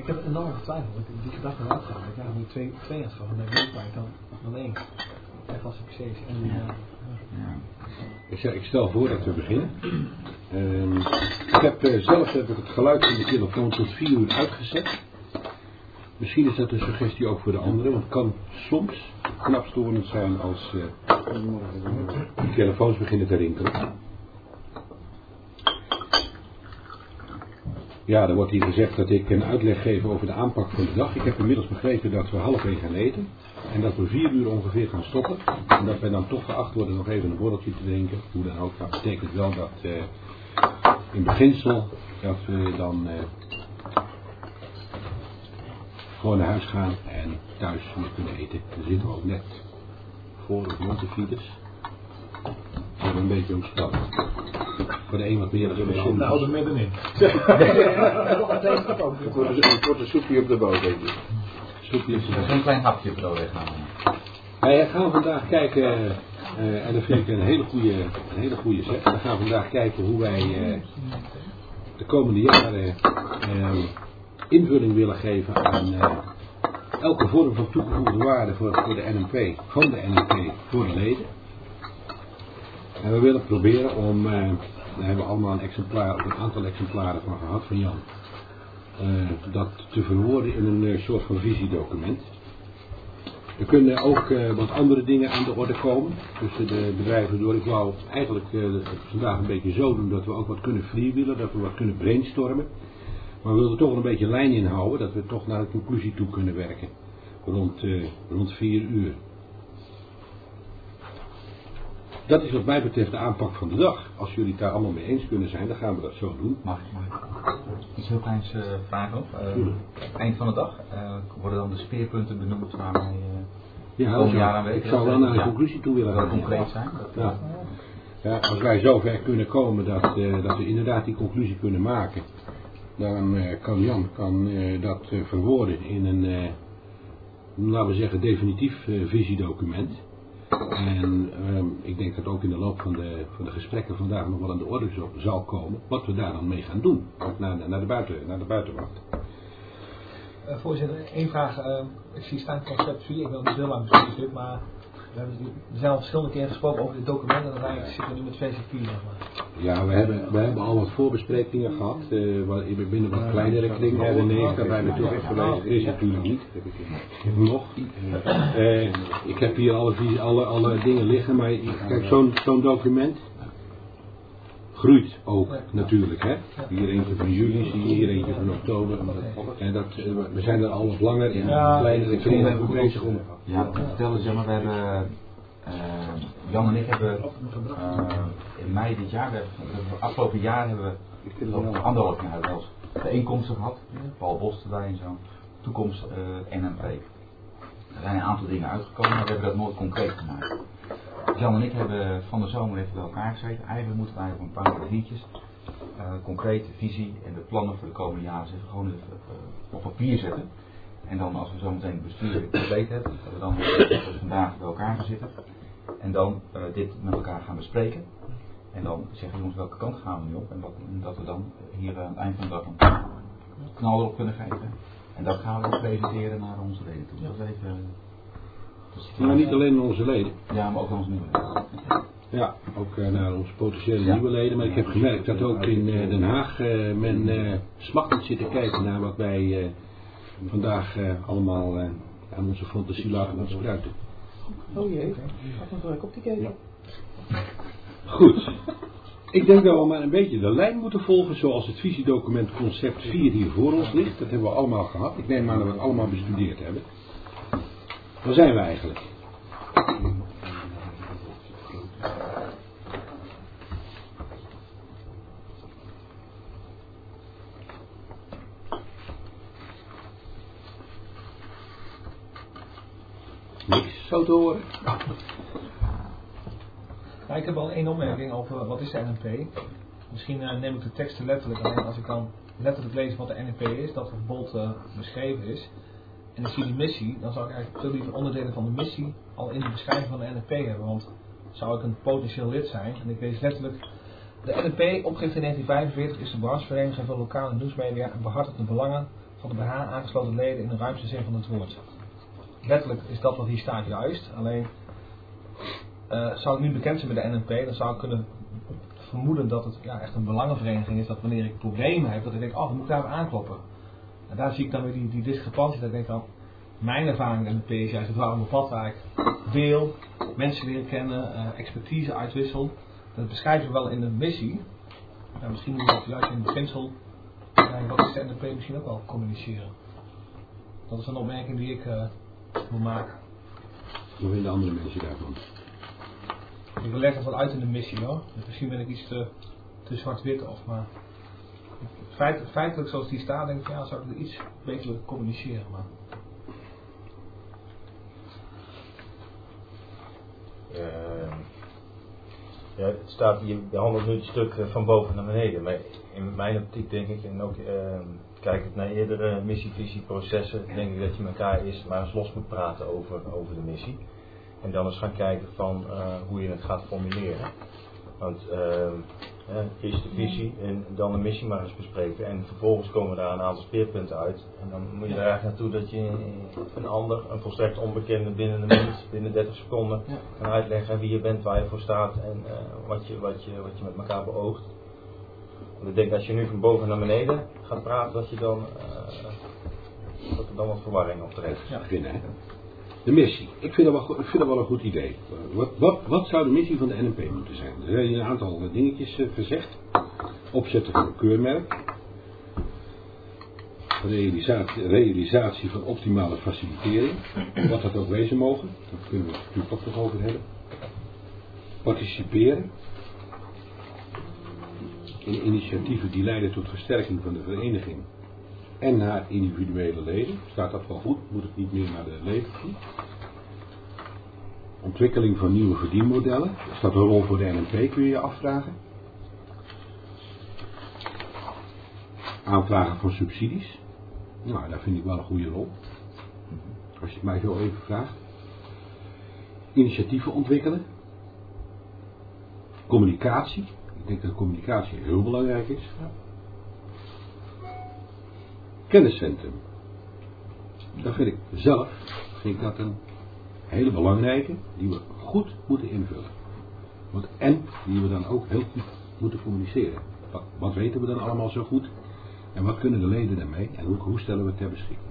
Ik heb enorm getwijfeld. Die gedachte eruit gehaald. Ik heb nu twee aanschaffen. Dan ben ik meer kwijt dan één. Echt als succes. En ik stel voor dat we beginnen. Ik heb zelf het geluid van de telefoon tot 4 uur uitgezet. Misschien is dat een suggestie ook voor de anderen, want het kan soms knap storend zijn als de telefoons beginnen te rinkelen. Ja, er wordt hier gezegd dat ik een uitleg geef over de aanpak van de dag. Ik heb inmiddels begrepen dat we 3:30 gaan eten. En dat we 4 uur ongeveer gaan stoppen. En dat wij dan toch geacht worden nog even een borreltje te drinken. Hoe dan ook. Dat betekent wel dat in beginsel dat we dan gewoon naar huis gaan en thuis weer kunnen eten. We zitten ook net voor of rond de files. We hebben een beetje omstaan. Voor de een wat meer dan voor de ander. Nou, er middenin. Het wordt een soepje op de boot, denk ik. Soepje op de boot. Zo'n klein hapje brood weghalen. Wij gaan vandaag kijken, en dat vind ik een hele goede zet. We gaan vandaag kijken hoe wij de komende jaren invulling willen geven aan elke vorm van toegevoegde waarde voor de NNP, van de NNP voor de leden. En we willen proberen om, daar hebben we allemaal een aantal exemplaren van gehad van Jan, dat te verwoorden in een soort van visiedocument. Er kunnen ook wat andere dingen aan de orde komen tussen de bedrijven door. Ik wou eigenlijk vandaag een beetje zo doen dat we ook wat kunnen freewheelen, dat we wat kunnen brainstormen. Maar we willen er toch wel een beetje lijn in houden, dat we toch naar de conclusie toe kunnen werken. Rond 4 uur. Dat is wat mij betreft de aanpak van de dag. Als jullie het daar allemaal mee eens kunnen zijn, dan gaan we dat zo doen. Mag ik iets heel kleins vragen op? Eind van de dag worden dan de speerpunten benoemd waar wij ik zou wel naar de conclusie toe willen gaan. Concreet zijn. Ja, als wij zover kunnen komen dat we inderdaad die conclusie kunnen maken, dan kan Jan dat verwoorden in een, laten we zeggen, definitief visiedocument. En ik denk dat ook in de loop van de gesprekken vandaag nog wel aan de orde zal komen wat we daar dan mee gaan doen. Ook naar de buitenwacht. Voorzitter, één vraag. Ik zie staan concept 4, ik wil niet heel lang bespreken, maar we zijn al verschillende keren gesproken over dit document en uiteindelijk zitten we nu met VC4, zeg maar. Ja, we hebben al wat voorbesprekingen gehad, binnen wat kleinere kringen. René, daar bij me toe heeft gelezen, is natuurlijk niet. Nog. Ik heb hier alle dingen liggen, maar kijk, zo'n document groeit ook natuurlijk, hè. Hier eentje van juli, zie je hier eentje van oktober. En we zijn er al wat langer in kleinere kringen bezig om. Ja, vertel eens, maar we hebben, Jan en ik hebben in mei dit jaar, afgelopen jaar hebben we 1,5 jaar zelfs bijeenkomsten gehad. Paul Bos erbij en zo. Toekomst NNP. Er zijn een aantal dingen uitgekomen, maar we hebben dat nooit concreet gemaakt. Jan en ik hebben van de zomer even bij elkaar gezeten. Eigenlijk moeten wij op een paar kwartiertjes concrete visie en de plannen voor de komende jaren even gewoon even, op papier zetten. En dan als we zo meteen het bestuur compleet hebben, dat we dan vandaag bij elkaar gaan zitten. En dan dit met elkaar gaan bespreken. En dan zeggen jongens welke kant gaan we nu op. En dat we dan hier aan het eind van de dag een knal erop kunnen geven. En dat gaan we dan presenteren naar onze leden toe. Dat is even... Maar niet alleen naar onze leden. Ja, maar ook naar onze nieuwe leden. Ja, ook naar onze potentiële nieuwe leden. Maar ik heb gemerkt dat ook in Den Haag men smachtend zit te kijken naar wat wij vandaag allemaal aan onze fantasie laten spruiten. Oh jee, gaat nog druk op die ketel. Goed. Ik denk dat we maar een beetje de lijn moeten volgen zoals het visiedocument concept 4 hier voor ons ligt. Dat hebben we allemaal gehad. Ik neem aan dat we het allemaal bestudeerd hebben. Waar zijn we eigenlijk? Niks zo te horen. Nou, ik heb al één opmerking over wat is de NNP. Misschien neem ik de teksten letterlijk, alleen als ik dan letterlijk lees wat de NNP is, dat het bold beschreven is. En ik zie die missie, dan zou ik eigenlijk veel liever onderdelen van de missie al in de beschrijving van de NNP hebben. Want zou ik een potentieel lid zijn, en ik lees letterlijk, de NNP, opgericht in 1945, is de branchevereniging van lokale nieuwsmedia en behartigt de belangen van de BH aangesloten leden in de ruimste zin van het woord. Wettelijk is dat wat hier staat juist, alleen zou het nu bekend zijn bij de NNP, dan zou ik kunnen vermoeden dat het echt een belangenvereniging is, dat wanneer ik problemen heb, dat ik denk, dan moet ik daar aankloppen. En daar zie ik dan weer die discrepantie, dat ik denk dan, mijn ervaring in de NNP is juist het warme bad waar ik deel, mensen leren kennen, expertise uitwissel. Dat beschrijven we wel in de missie. Misschien moet dat juist in het beginsel, wat is de NNP misschien ook wel communiceren. Dat is een opmerking die ik wil maken. Hoe vinden andere mensen daarvan? Ik leg dat wel uit in de missie hoor. Dus misschien ben ik iets te zwart-wit of maar. Feitelijk zoals die staat denk ik zou ik er iets beter willen communiceren. Maar. Het staat hier, behandelt nu het stuk van boven naar beneden. Maar in mijn optiek denk ik, en ook kijkend naar eerdere missievisieprocessen, denk ik dat je elkaar eerst maar eens los moet praten over de missie. En dan eens gaan kijken van hoe je het gaat formuleren. Want eerst de visie en dan de missie maar eens bespreken. En vervolgens komen daar een aantal speerpunten uit. En dan moet je er eigenlijk naartoe dat je een volstrekt onbekende binnen een minuut, binnen 30 seconden kan uitleggen wie je bent, waar je voor staat en wat je met elkaar beoogt. Want ik denk als je nu van boven naar beneden gaat praten, dat er dan wat verwarring optreedt. Ja, beginnen hè. De missie. Ik vind dat wel een goed idee. Wat zou de missie van de NNP moeten zijn? Er zijn een aantal dingetjes gezegd. Opzetten van een keurmerk. Realisatie van optimale facilitering. Wat dat ook wezen mogen. Daar kunnen we het natuurlijk ook nog over hebben. Participeren. In initiatieven die leiden tot versterking van de vereniging. En haar individuele leden. Staat dat wel goed? Moet het niet meer naar de leden toe? Ontwikkeling van nieuwe verdienmodellen. Is dat een rol voor de NNP, kun je je afvragen? Aanvragen van subsidies. Nou, daar vind ik wel een goede rol. Als je het mij zo even vraagt. Initiatieven ontwikkelen. Communicatie. Ik denk dat communicatie heel belangrijk is. Kenniscentrum. Dat vind ik dat een hele belangrijke, die we goed moeten invullen. En die we dan ook heel goed moeten communiceren. Wat weten we dan allemaal zo goed? En wat kunnen de leden daarmee? En hoe stellen we het ter beschikking?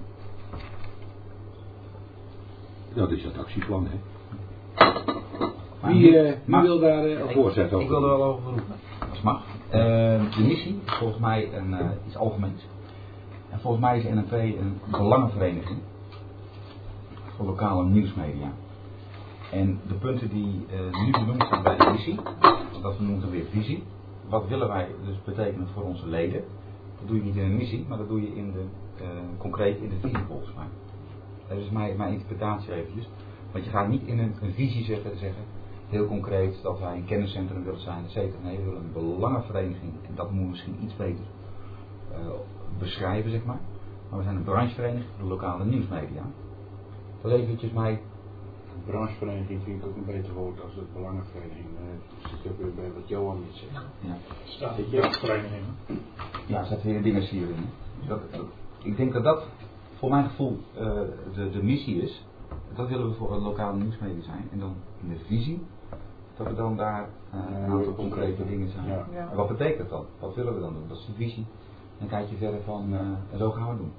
Dat is het actieplan, hè? Wie wil daar een voorzet over? Ik wil er wel over roepen, als het mag. De missie is volgens mij iets algemeens. En volgens mij is NNP een belangenvereniging voor lokale nieuwsmedia. En de punten die nu benoemd zijn bij de missie, dat noemen we weer visie. Wat willen wij dus betekenen voor onze leden? Dat doe je niet in een missie, maar dat doe je concreet in de visie volgens mij. Dat is mijn interpretatie eventjes. Want je gaat niet in een visie zeggen, heel concreet, dat wij een kenniscentrum willen zijn, etc. Nee, we willen een belangenvereniging en dat moet misschien iets beter beschrijven, zeg maar. Maar we zijn een branchevereniging voor de lokale nieuwsmedia. Dat is eventjes mij. Branchevereniging vind ik ook een beter woord als het belangenvereniging. Zit ook weer bij wat Johan niet zegt. Ja. Staat de branchevereniging? Ja, er staat weer dingen hierin. Ik denk dat voor mijn gevoel de missie is. Dat willen we voor een lokale nieuwsmedia zijn. En dan in de visie, dat we dan daar een aantal concrete dingen zijn. Ja. Ja. En wat betekent dat? Wat willen we dan doen? Dat is de visie. Dan kijk je verder van, en zo gaan we doen.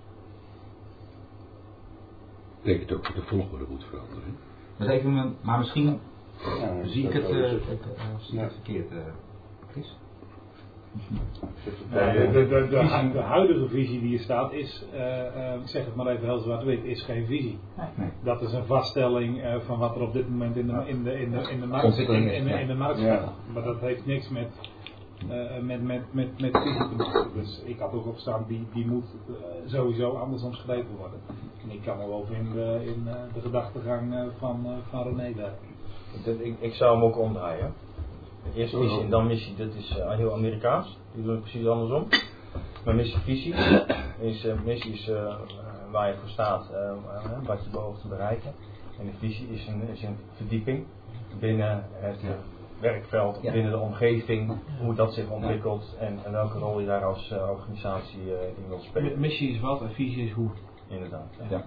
Betekent ook dat de volgorde moet veranderen. Dat is even, maar misschien zie ik het verkeerd, Chris. De huidige visie die er staat is, ik zeg het maar even heel zwart-wit, is geen visie. Nee. Dat is een vaststelling van wat er op dit moment in de markt staat. Ja. Maar dat heeft niks met visie te maken. Dus ik had ook opstaan, die moet sowieso anders omschreven worden. En ik kan me wel vinden in de gedachtegang van René daar. Ik zou hem ook omdraaien. Eerst visie en dan missie, dat is heel Amerikaans. Die doen het precies andersom. Maar missie is waar je voor staat, wat je beoogt te bereiken. En de visie is een verdieping binnen het werkveld, binnen de omgeving, hoe dat zich ontwikkelt en welke rol je daar als organisatie in wilt spelen. Missie is wat en visie is hoe. Inderdaad. Ja.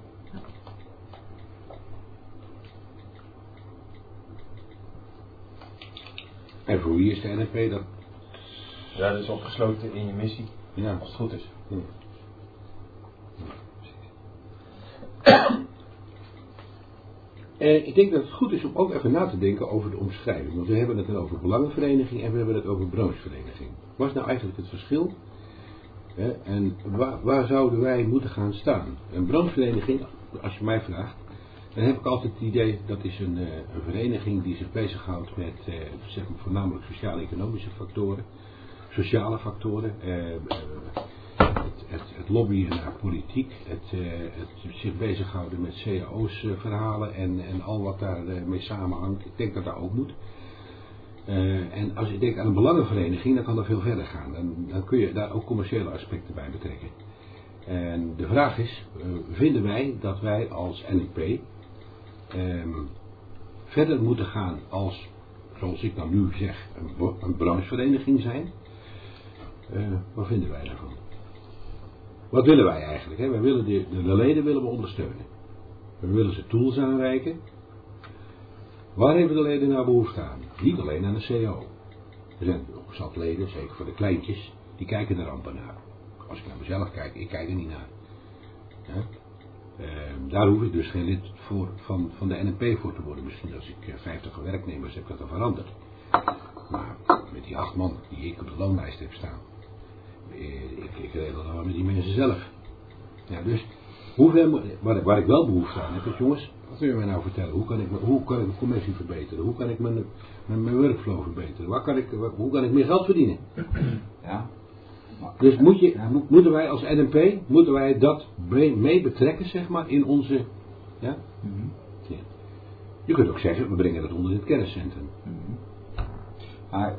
En voor wie is de NNP dat? Ja, dat is opgesloten in je missie, als het goed is. Ja. Ik denk dat het goed is om ook even na te denken over de omschrijving. Want we hebben het over belangenvereniging en we hebben het over branchevereniging. Wat is nou eigenlijk het verschil? En waar zouden wij moeten gaan staan? Een branchevereniging, als je mij vraagt, dan heb ik altijd het idee dat is een vereniging die zich bezighoudt met zeg maar voornamelijk sociaal-economische factoren, sociale factoren, het lobbyen naar politiek, het zich bezighouden met cao's verhalen en al wat daar mee samenhangt. Ik denk dat dat ook moet. En als je denkt aan een belangenvereniging, dan kan dat veel verder gaan. Dan kun je daar ook commerciële aspecten bij betrekken. En de vraag is, vinden wij dat wij als NNP verder moeten gaan als, zoals ik dan nu zeg, een branchevereniging zijn? Wat vinden wij daarvan? Wat willen wij eigenlijk? Hè? Wij willen de leden willen we ondersteunen. We willen ze tools aanreiken. Waar hebben de leden nou behoefte aan? Niet alleen aan de CO. Er zijn nog zat leden, zeker voor de kleintjes, die kijken er amper naar. Als ik naar mezelf kijk, ik kijk er niet naar. Ja? Daar hoef ik dus geen lid van de NNP voor te worden. Misschien als ik 50 werknemers heb, dat dan veranderd. Maar met die 8 man die ik op de loonlijst heb staan, ik regel dat wel met die mensen zelf. Ja, dus waar ik wel behoefte aan heb, is jongens, wat wil je mij nou vertellen? Hoe kan ik de commissie verbeteren? Hoe kan ik mijn workflow verbeteren? Hoe kan ik meer geld verdienen? Ja. Dus moeten wij als NNP, moeten wij dat mee betrekken, zeg maar, in onze... Ja? Mm-hmm. Ja. Je kunt ook zeggen, we brengen dat onder het kenniscentrum. Mm-hmm. Maar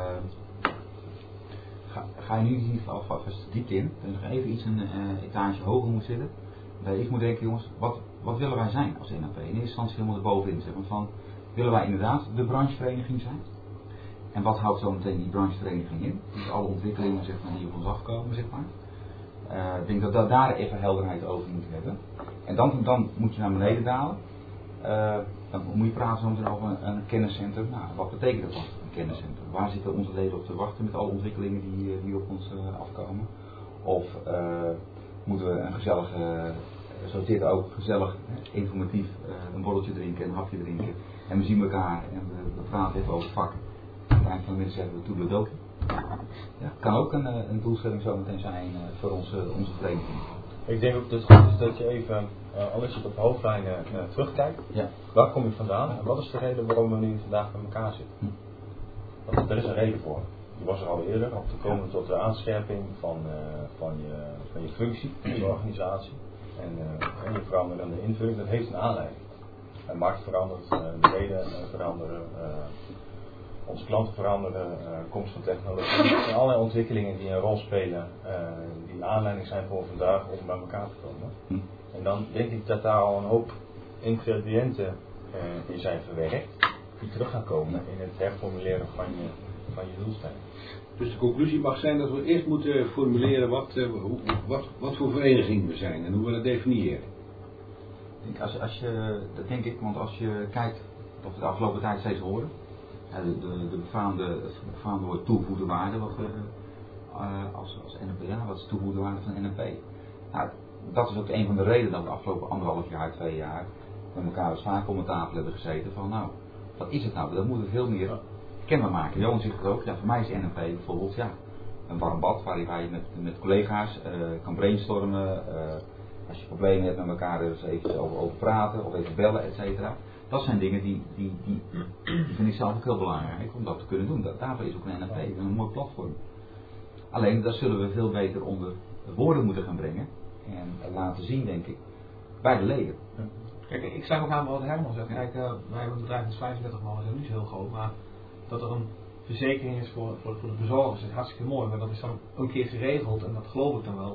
ga je nu in ieder geval vast diep in, dat je nog even iets een etage hoger moet zitten. Dat ik moet denken, jongens, wat willen wij zijn als NNP? In eerste instantie helemaal erbovenin zeggen van, willen wij inderdaad de branchevereniging zijn? En wat houdt zo meteen die branchevereniging in? Dus alle ontwikkelingen zeg maar, die op ons afkomen, zeg maar. Ik denk dat we daar even helderheid over moeten hebben. En dan moet je naar beneden dalen. Dan moet je praten zo meteen over een kenniscentrum. Nou, wat betekent dat dan, een kenniscentrum? Waar zitten onze leden op te wachten met alle ontwikkelingen die op ons afkomen? Of moeten we een gezellige, zoals dit ook, gezellig, informatief, een borreltje drinken, een hapje drinken. En we zien elkaar en we praten even over vakken. Aan het eind van de middag zeggen we toedeledokie. Ja, kan ook een doelstelling zo meteen zijn voor onze vereniging. Ik denk ook dat het goed is dat je even, al is het op hoofdlijnen, terugkijkt. Ja. Waar kom je vandaan en wat is de reden waarom we nu vandaag bij elkaar zitten? Want er is een reden voor. Die was er al eerder, om te komen tot de aanscherping van je functie in je organisatie. En je veranderende invulling, dat heeft een aanleiding. De markt verandert, de leden veranderen, onze klanten veranderen, komst van technologie. En allerlei ontwikkelingen die een rol spelen, die aanleiding zijn voor vandaag om bij elkaar te komen. En dan denk ik dat daar al een hoop ingrediënten in zijn verwerkt, die terug gaan komen in het herformuleren van je doelstelling. Dus de conclusie mag zijn dat we eerst moeten formuleren wat voor vereniging we zijn en hoe we dat definiëren. Dat denk ik, want als je kijkt wat we de afgelopen tijd steeds horen, het befaamde woord toegevoegde waarde, wat we als NNP, wat is de toegevoegde waarde van NNP? Nou, dat is ook een van de redenen dat we de afgelopen 1,5 jaar, 2 jaar met elkaar als vaak om de tafel hebben gezeten van nou, wat is het nou? Dat moeten we veel meer kenbaar maken. Johan zegt het ook, ja, voor mij is NNP bijvoorbeeld een warm bad waar je met collega's kan brainstormen, als je problemen hebt met elkaar er eens even over praten of even bellen, et cetera. Dat zijn dingen die vind ik zelf ook heel belangrijk om dat te kunnen doen. Daarvoor is ook een NNP een mooi platform. Alleen dat zullen we veel beter onder woorden moeten gaan brengen en laten zien, denk ik, bij de leden. Kijk, ik sluit ook aan wat Herman zegt. Kijk, wij hebben een bedrijf met 35 man, dat is niet zo heel groot, maar dat er een verzekering is voor de bezorgers is hartstikke mooi, maar dat is dan ook een keer geregeld en dat geloof ik dan wel.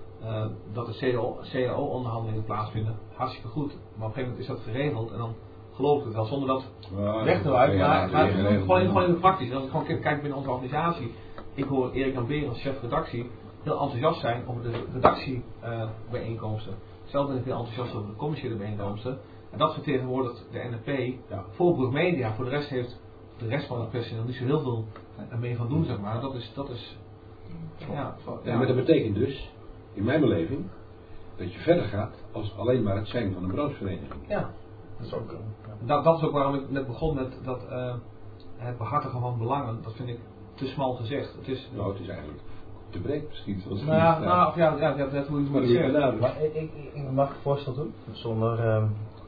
Dat de CAO-onderhandelingen plaatsvinden, hartstikke goed. Maar op een gegeven moment is dat geregeld en dan geloof ik het wel, zonder dat weg te uit. Maar gewoon in de praktisch. Als ik gewoon kijk binnen onze organisatie, ik hoor Erik en Beer als chef-redactie heel enthousiast zijn over de redactiebijeenkomsten. Zelf ben ik heel enthousiast over de commerciële bijeenkomsten. En dat vertegenwoordigt de NNP voor Brug Media. Voor de rest heeft de rest van het personeel niet zo heel veel ermee van doen, zeg maar. Dat is maar dat betekent dus, in mijn beleving, dat je verder gaat als alleen maar het zijn van een branchevereniging. Ja, dat is ook. Dat is ook waarom ik net begon met dat het behartigen van belangen. Dat vind ik te smal gezegd. Het is eigenlijk te breed misschien. Dat hoe je het moet zeggen. Maar ik mag het voorstel doen zonder.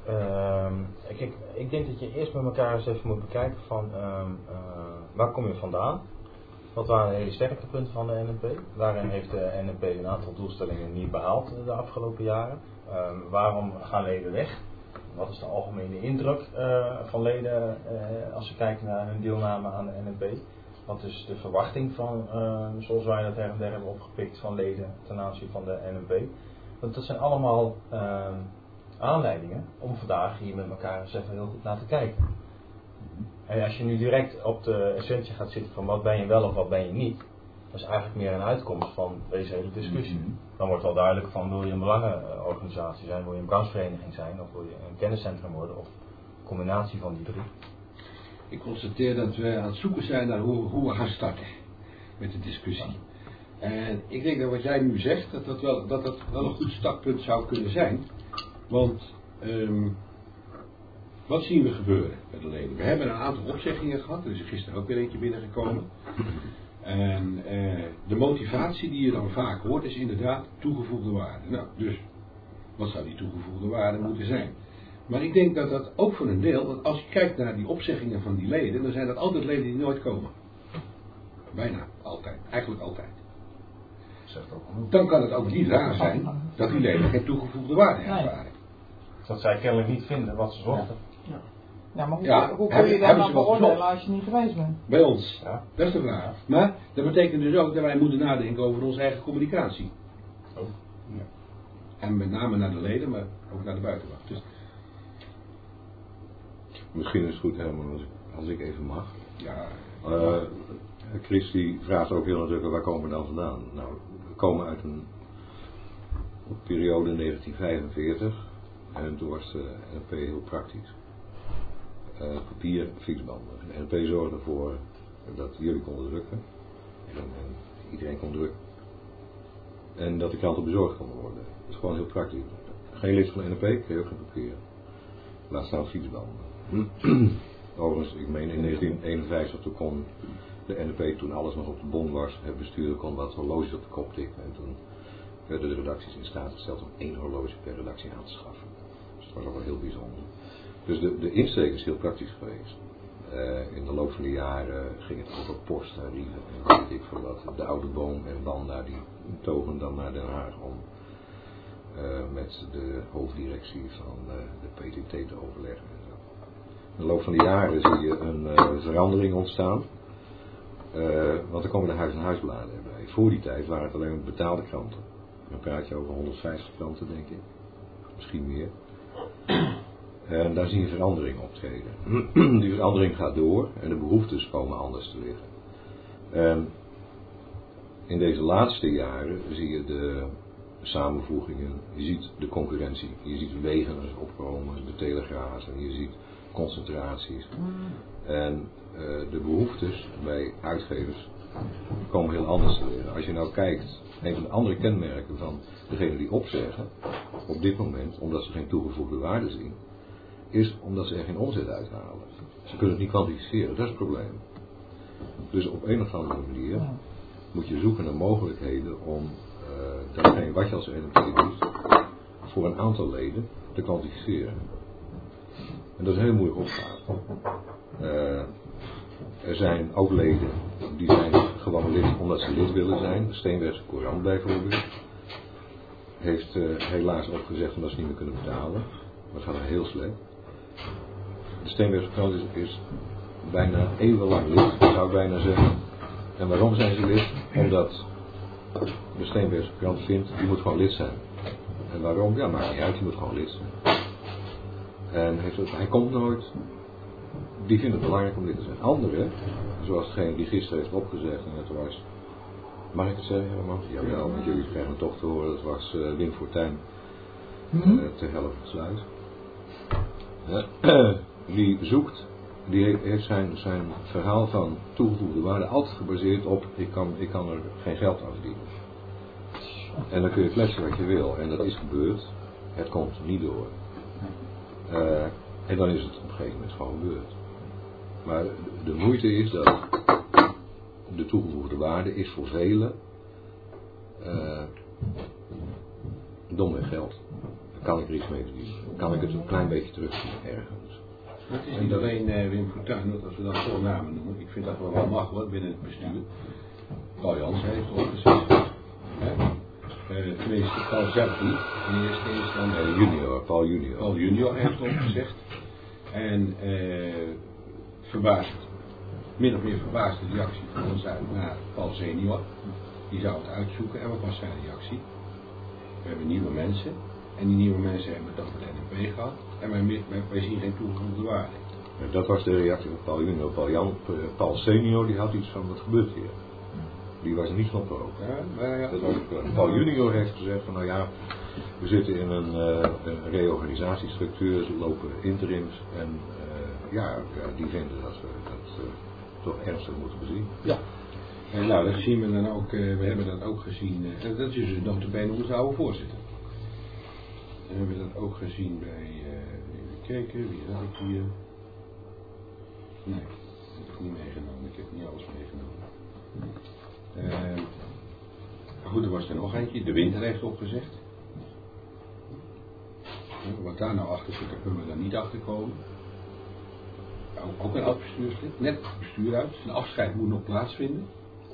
Ik denk dat je eerst met elkaar eens even moet bekijken van waar kom je vandaan? Wat waren de hele sterke punten van de NNP? Waarin heeft de NNP een aantal doelstellingen niet behaald de afgelopen jaren? Waarom gaan leden weg? Wat is de algemene indruk van leden als ze kijken naar hun deelname aan de NNP? Wat is de verwachting van, zoals wij dat her en der hebben opgepikt, van leden ten aanzien van de NNP? Want dat zijn allemaal aanleidingen om vandaag hier met elkaar eens even heel goed naar te kijken. En als je nu direct op de essentie gaat zitten van wat ben je wel of wat ben je niet, dat is eigenlijk meer een uitkomst van deze hele discussie. Dan wordt wel duidelijk van wil je een belangenorganisatie zijn, wil je een branchevereniging zijn of wil je een kenniscentrum worden of een combinatie van die drie. Ik constateer dat we aan het zoeken zijn naar hoe we gaan starten met de discussie. En ik denk dat wat jij nu zegt, dat wel een goed startpunt zou kunnen zijn. Want wat zien we gebeuren bij de leden? We hebben een aantal opzeggingen gehad, er is er gisteren ook weer eentje binnengekomen. En de motivatie die je dan vaak hoort is inderdaad toegevoegde waarde. Nou, dus wat zou die toegevoegde waarde moeten zijn? Maar ik denk dat dat ook voor een deel, dat als je kijkt naar die opzeggingen van die leden, dan zijn dat altijd leden die nooit komen. Bijna altijd, eigenlijk altijd. Dan kan het ook niet raar zijn dat die leden geen toegevoegde waarde ervaren. Dat zij kennelijk niet vinden wat ze zochten. Ja, maar hoe kun je daar nou beoordelen als je niet geweest bent? Bij ons, dat is de vraag. Maar dat betekent dus ook dat wij moeten nadenken over onze eigen communicatie. Ja. En met name naar de leden, maar ook naar de buitenwacht. Dus misschien is het goed, Herman, als ik even mag. Ja. Chris die vraagt ook heel nadrukkelijk, waar komen we dan vandaan? Nou, we komen uit een periode in 1945 en toen was de NNP heel praktisch. Papier, fietsbanden. De NNP zorgde ervoor dat jullie konden drukken en iedereen kon drukken. En dat de kranten bezorgd konden worden. Dat is gewoon heel praktisch. Geen lid van de NNP, kreeg je ook geen papier. Laat staan fietsbanden. Overigens, ik meen in 1951 toen kon de NNP, toen alles nog op de bon was, het bestuur kon wat horloges op de kop tikken. En toen werden de redacties in staat gesteld om 1 horloge per redactie aan te schaffen. Dus dat was ook wel heel bijzonder. Dus de insteek is heel praktisch geweest. In de loop van de jaren ging het over posttarieven en weet ik veel wat. De oude boom en Wanda die togen dan naar Den Haag om met de hoofddirectie van de PTT te overleggen. En zo. In de loop van de jaren zie je een verandering ontstaan. Want er komen de huis-en-huisbladen erbij. Voor die tijd waren het alleen betaalde kranten. Dan praat je over 150 kranten, denk ik. Misschien meer. En daar zie je verandering optreden. Die verandering gaat door en de behoeftes komen anders te liggen. En in deze laatste jaren zie je de samenvoegingen, je ziet de concurrentie, je ziet Wegeners opkomen, de Telegraaf en je ziet concentraties. En de behoeftes bij uitgevers komen heel anders te liggen. Als je nou kijkt, een van de andere kenmerken van degenen die opzeggen, op dit moment, omdat ze geen toegevoegde waarde zien, is omdat ze er geen omzet uithalen. Ze kunnen het niet kwantificeren, dat is het probleem. Dus op een of andere manier moet je zoeken naar mogelijkheden om datgene wat je als NNP doet, voor een aantal leden te kwantificeren. En dat is een heel moeilijk opgave. Er zijn ook leden die zijn gewoon lid omdat ze lid willen zijn. De Steenbergse Courant bijvoorbeeld heeft helaas ook gezegd omdat ze niet meer kunnen betalen. Dat gaat er heel slecht. De Steenbergse Courant is bijna eeuwenlang lid, zou ik bijna zeggen. En waarom zijn ze lid? Omdat de Steenbergse Courant vindt, die moet gewoon lid zijn. En waarom? Ja, maakt niet uit, die moet gewoon lid zijn. En hij komt nooit. Die vindt het belangrijk om dit te zeggen. Anderen, zoals degene die gisteren heeft opgezegd en het was, mag ik het zeggen helemaal? Jawel, want jullie krijgen het toch te horen, dat was Wim Fortuyn te Hellevoetsluis. Die zoekt, die heeft zijn verhaal van toegevoegde waarde altijd gebaseerd op ik kan er geen geld aan verdienen. En dan kun je kletsen wat je wil en dat is gebeurd, het komt niet door. En dan is het op een gegeven moment gewoon gebeurd. Maar de moeite is dat de toegevoegde waarde is voor velen domweg geld. Daar kan ik er iets mee verdienen. Dan kan ik het een klein beetje terugzien ergens. Het is niet alleen Wim Fortuyn, als we dat zo namen noemen. Ik vind dat wel makkelijk binnen het bestuur. Paul Jansen heeft opgezegd. Tenminste, Paul zelf niet. In eerste instantie. Paul junior heeft opgezegd. En min of meer verbaasde de reactie van ons uit naar Paul senior. Die zou het uitzoeken. En wat was zijn reactie? We hebben nieuwe mensen. En die nieuwe mensen hebben het over de NNP gehad. En wij zien geen toegevoegde waarde. Dat was de reactie van Paul junior. Paul senior die had iets van wat gebeurt hier. Die was niet van pro. Paul junior heeft gezegd van nou ja, we zitten in een reorganisatiestructuur, er lopen interims en die vinden dat we dat toch ernstig moeten bezien. Ja. En nou, dat zien we dan ook, we hebben dat ook gezien, dat is dus nog de benen onze oude voorzitter. En we hebben dat ook gezien bij, even kijken, wie had ik hier? Nee, dat heb ik niet meegenomen, ik heb niet alles meegenomen. Maar goed, er was er nog eentje, de winter heeft opgezegd. Wat daar nou achter zit, daar kunnen we dan niet achter komen. Ook een oud-bestuurslid, net het bestuur uit, een afscheid moet nog plaatsvinden.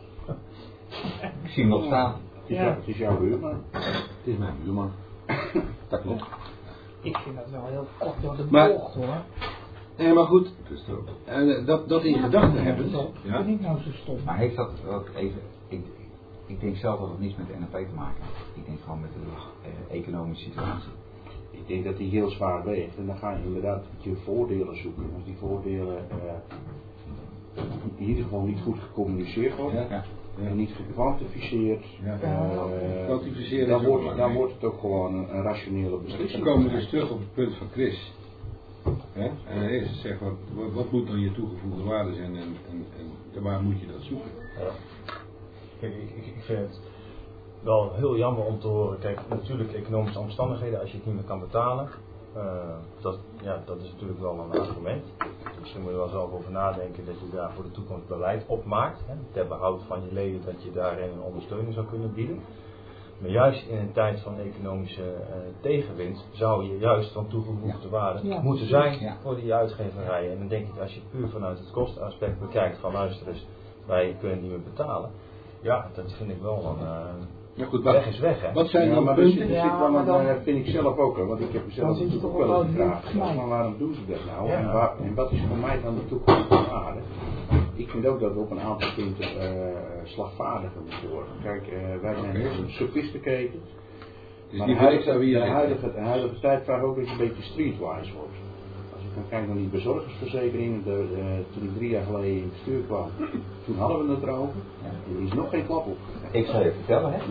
Ik zie hem nog staan. Het is jouw buurman. Het is mijn buurman. Dat klopt. Ik vind dat wel heel kort door de bocht hoor. Nee, maar goed, dat in gedachten hebben. Ja. Ben ik nou zo stom? Maar heeft dat ook even, ik denk zelf dat het niets met de NNP te maken heeft. Ik denk gewoon met de economische situatie. Ik denk dat die heel zwaar weegt en dan ga je inderdaad je voordelen zoeken. Als die voordelen in ieder geval niet goed gecommuniceerd worden en niet gekwantificeerd, dan wordt het ook gewoon een rationele beslissing. Dan komen we dus terug op het punt van Chris. En hij heeft gezegd, wat moet dan je toegevoegde waarde zijn en waar moet je dat zoeken? Ja. Kijk, ik vind het wel heel jammer om te horen. Kijk, natuurlijk economische omstandigheden, als je het niet meer kan betalen, dat is natuurlijk wel een argument. Misschien moet je er wel zelf over nadenken dat je daar voor de toekomst beleid opmaakt, ter behoud van je leden, dat je daarin een ondersteuning zou kunnen bieden. Maar juist in een tijd van economische tegenwind zou je juist van toegevoegde waarde moeten zijn voor die uitgeverijen. En dan denk ik, als je puur vanuit het kostenaspect bekijkt van luister eens, wij kunnen niet meer betalen. Ja, dat vind ik wel een weg is weg, hè. Wat zijn dan punten? Dat vind ik zelf ook, want ik heb mezelf natuurlijk ook wel gevraagd. Maar waarom doen ze dat nou? Ja. En wat is voor mij dan de toegevoegde waarde? Ik vind ook dat we op een aantal punten slagvaardiger moeten worden. Kijk, wij zijn heel sophisticated. Maar de huidige tijd vraagt ook dat je een beetje streetwise wordt. Als ik dan kijk naar die bezorgersverzekering, toen ik 3 jaar geleden in het bestuur kwam, toen hadden we het erover. Er is nog geen klap op. Ik zal je vertellen, hè.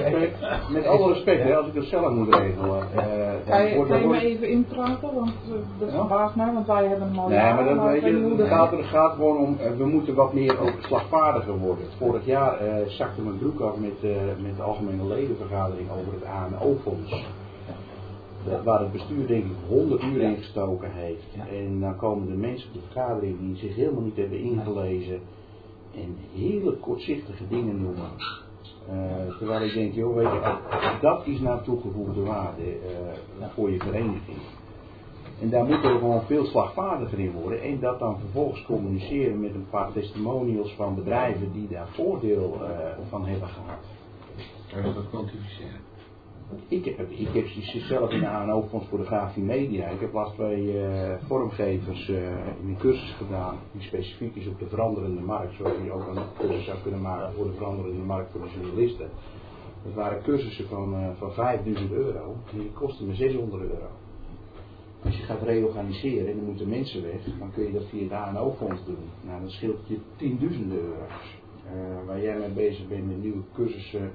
Met alle respect, hè, als ik het zelf moet regelen. Kan je me even inpraten, want dat verbaast mij, want wij hebben hem al maar dat weet je, het gaat gewoon om, we moeten wat meer ook slagvaardiger worden. Vorig jaar zakte mijn broek af met de algemene ledenvergadering over het AMO-fonds. Waar het bestuur denk ik 100 uur in gestoken heeft. En dan komen de mensen op de vergadering die zich helemaal niet hebben ingelezen en hele kortzichtige dingen noemen. Terwijl ik denk, joh, weet je, dat is nou toegevoegde waarde voor je vereniging. En daar moeten we gewoon veel slagvaardiger in worden en dat dan vervolgens communiceren met een paar testimonials van bedrijven die daar voordeel van hebben gehad. Kan je dat kwantificeren? Ik heb zelf in de ANO-fonds voor de grafische media. Ik heb laatst 2 vormgevers een cursus gedaan die specifiek is op de veranderende markt, zodat je ook een cursus zou kunnen maken voor de veranderende markt voor de journalisten. Dat waren cursussen van €5.000 en die kosten me €600. Als je gaat reorganiseren en er moeten mensen weg, dan kun je dat via het ANO-fonds doen. Nou, dat scheelt je tienduizenden euro's. Waar jij mee bezig bent met nieuwe cursussen,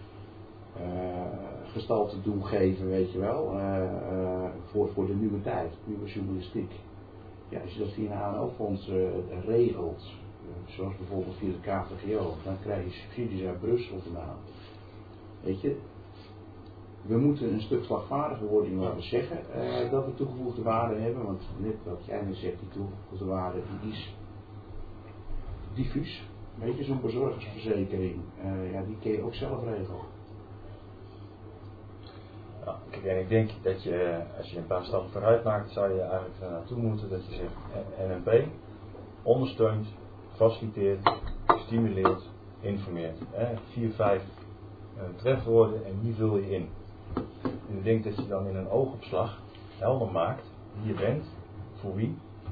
gestalte doen geven, weet je wel, voor de nieuwe tijd, nieuwe journalistiek. Ja, als je dat via een ANO-fonds regelt, zoals bijvoorbeeld via de KVGO, dan krijg je subsidies uit Brussel vandaan. Weet je, we moeten een stuk slagvaardiger worden in wat we zeggen dat we toegevoegde waarde hebben, want net wat jij net zegt, die toegevoegde waarde die is diffuus. Weet je, zo'n bezorgersverzekering, die kun je ook zelf regelen. Ja, kijk, en ik denk dat je, als je een paar stappen vooruit maakt, zou je eigenlijk naartoe moeten dat je zegt, NNP ondersteunt, faciliteert, stimuleert, informeert. 4, 5 trefwoorden en die vul je in. En ik denk dat je dan in een oogopslag helder maakt wie je bent, voor wie,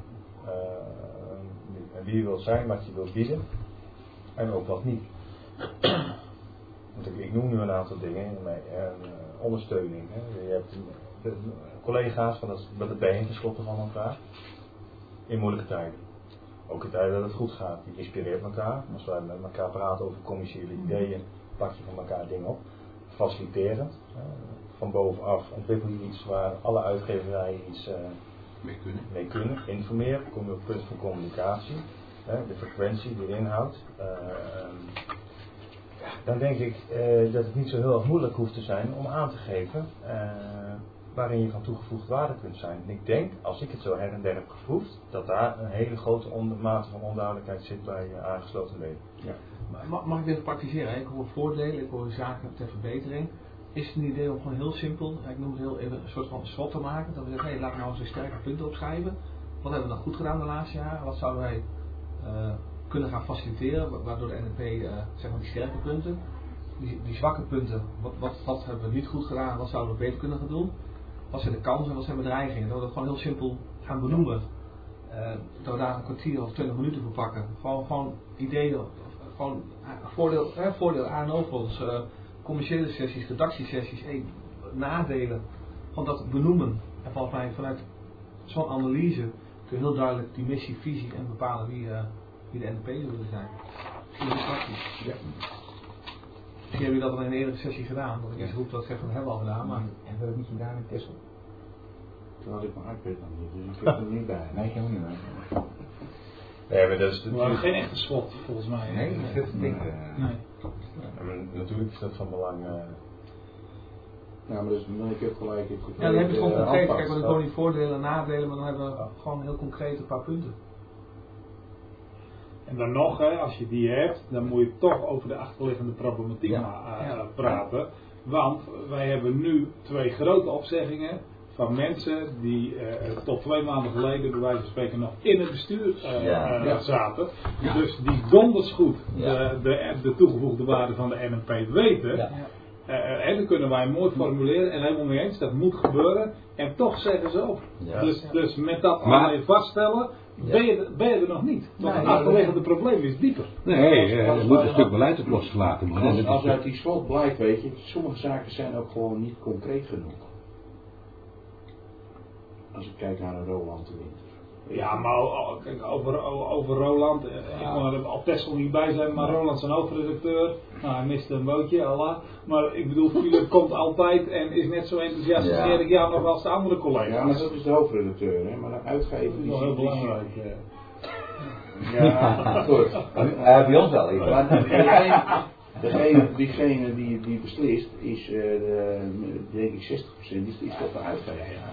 en wie je wilt zijn, wat je wilt bieden en ook wat niet. Want ik noem nu een aantal dingen, ondersteuning. Je hebt collega's, dat ben je tenslotte van elkaar, in moeilijke tijden. Ook in tijden dat het goed gaat, die inspireert elkaar. Als wij met elkaar praten over commerciële ideeën, pak je van elkaar dingen op. Faciliterend, van bovenaf ontwikkel je iets waar alle uitgeverijen iets mee kunnen. Informeer, kom je op het punt van communicatie, de frequentie, de inhoud. Dan denk ik dat het niet zo heel erg moeilijk hoeft te zijn om aan te geven waarin je van toegevoegde waarde kunt zijn. En ik denk, als ik het zo her en der heb geproefd, dat daar een hele grote mate van onduidelijkheid zit bij aangesloten leden. Ja. Mag ik dit praktiseren? Ik hoor voordelen, ik hoor zaken ter verbetering. Is het een idee om gewoon heel simpel, ik noem het heel even een soort van SWOT te maken, dat we zeggen, hey, laten we nou eens de sterke punten opschrijven. Wat hebben we dan goed gedaan de laatste jaren? Wat zouden wij kunnen gaan faciliteren, waardoor de NNP, zeg maar die sterke punten, die zwakke punten, wat hebben we niet goed gedaan, wat zouden we beter kunnen gaan doen? Wat zijn de kansen en wat zijn bedreigingen? Dat we dat gewoon heel simpel gaan benoemen. Dat we daar een kwartier of 20 minuten voor pakken. Gewoon ideeën, gewoon voordeel ANO-fonds, commerciële sessies, redactiesessies, nadelen. Gewoon dat benoemen. En vanuit zo'n analyse kun je heel duidelijk die missie, visie en bepalen wie de NNP willen zijn. Dat is praktisch. Ja. Misschien hebben jullie dat al in een eerdere sessie gedaan. Dat ik eens roep dat ik zeg van, dat hebben we al gedaan. Maar hebben we dat niet gedaan in Texel? Toen had ik mijn iPad nog niet, dus ik heb er niet bij. Nee, ik heb hem niet bij. Nee, maar dat is natuurlijk geen echte SWOT volgens mij. Nee, dat is veel te denken. Nee. Ja, natuurlijk is dat van belang. Ja, maar dus dan ik heb gelijk. Ja, dan heb je het gewoon concreet. Kijk, want ik gewoon niet voordelen en nadelen, maar dan hebben we gewoon heel concreet een paar punten. En dan nog, als je die hebt, dan moet je toch over de achterliggende problematiek praten. Want wij hebben nu 2 grote opzeggingen van mensen die tot 2 maanden geleden, bij wijze van spreken, nog in het bestuur zaten. Ja. Dus die donders goed de toegevoegde waarde van de NNP weten. Ja. En dan kunnen wij mooi formuleren en helemaal mee eens, dat moet gebeuren. En toch zeggen ze op. Ja. Dus met dat alleen vaststellen, ben je er nog niet. Want het achterliggende probleem is dieper. Nee, er moet een stuk beleid op losgelaten worden. Als uit die SWOT blijkt, weet je, sommige zaken zijn ook gewoon niet concreet genoeg. Als ik kijk naar een Roland de Winter. Ja, maar kijk, over Roland, ik kon er op Texel niet bij zijn, maar Roland is een hoofdredacteur. Nou, hij miste een bootje, Allah. Maar ik bedoel, Philip komt altijd en is net zo enthousiast als Erik Jan of als de andere collega's. Ja, maar dat is de hoofdredacteur, hè? Maar de uitgever die is heel belangrijk. Ja, goed. Bij ons wel even. Maar diegene die beslist is, denk ik 60% is toch de uitgever.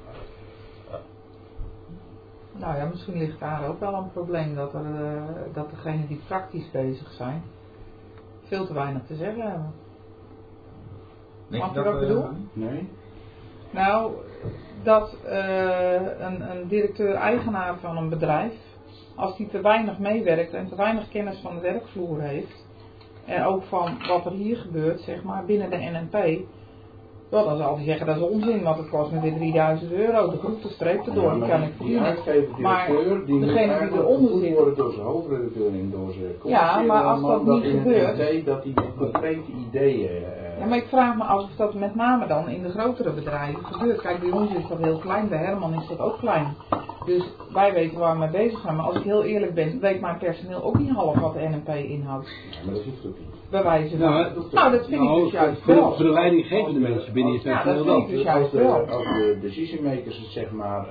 Nou ja, misschien ligt daar ook wel een probleem dat degenen die praktisch bezig zijn veel te weinig te zeggen hebben. Mag je wat bedoel? Nee. Nou, dat een directeur-eigenaar van een bedrijf, als die te weinig meewerkt en te weinig kennis van de werkvloer heeft, en ook van wat er hier gebeurt, zeg maar, binnen de NNP, Wel, dan zal hij zeggen dat is onzin, want het kost me weer €3000. De groep, de streep erdoor, die kan ik Die verdienen. uitgever-directeur, die moet degene die eigenlijk eronder gevoed zit. worden door zijn hoofdredacteur en door zijn Ja, maar als dat niet in gebeurt... het NRP dat die concrete ideeën... Ja, maar ik vraag me af of dat met name dan in de grotere bedrijven gebeurt. Kijk, bij ons is dat heel klein, bij Herman is dat ook klein. Dus wij weten waar we mee bezig zijn. Maar als ik heel eerlijk ben, weet mijn personeel ook niet half wat de NNP inhoudt. Ja, maar dat hoeft ook niet. Bij wijze van. Nou, dat vind ik dus juist voor wel. de leidinggevende mensen binnen je Ja, personeel dat vind wel. ik dus juist wel. Als de decision makers het zeg maar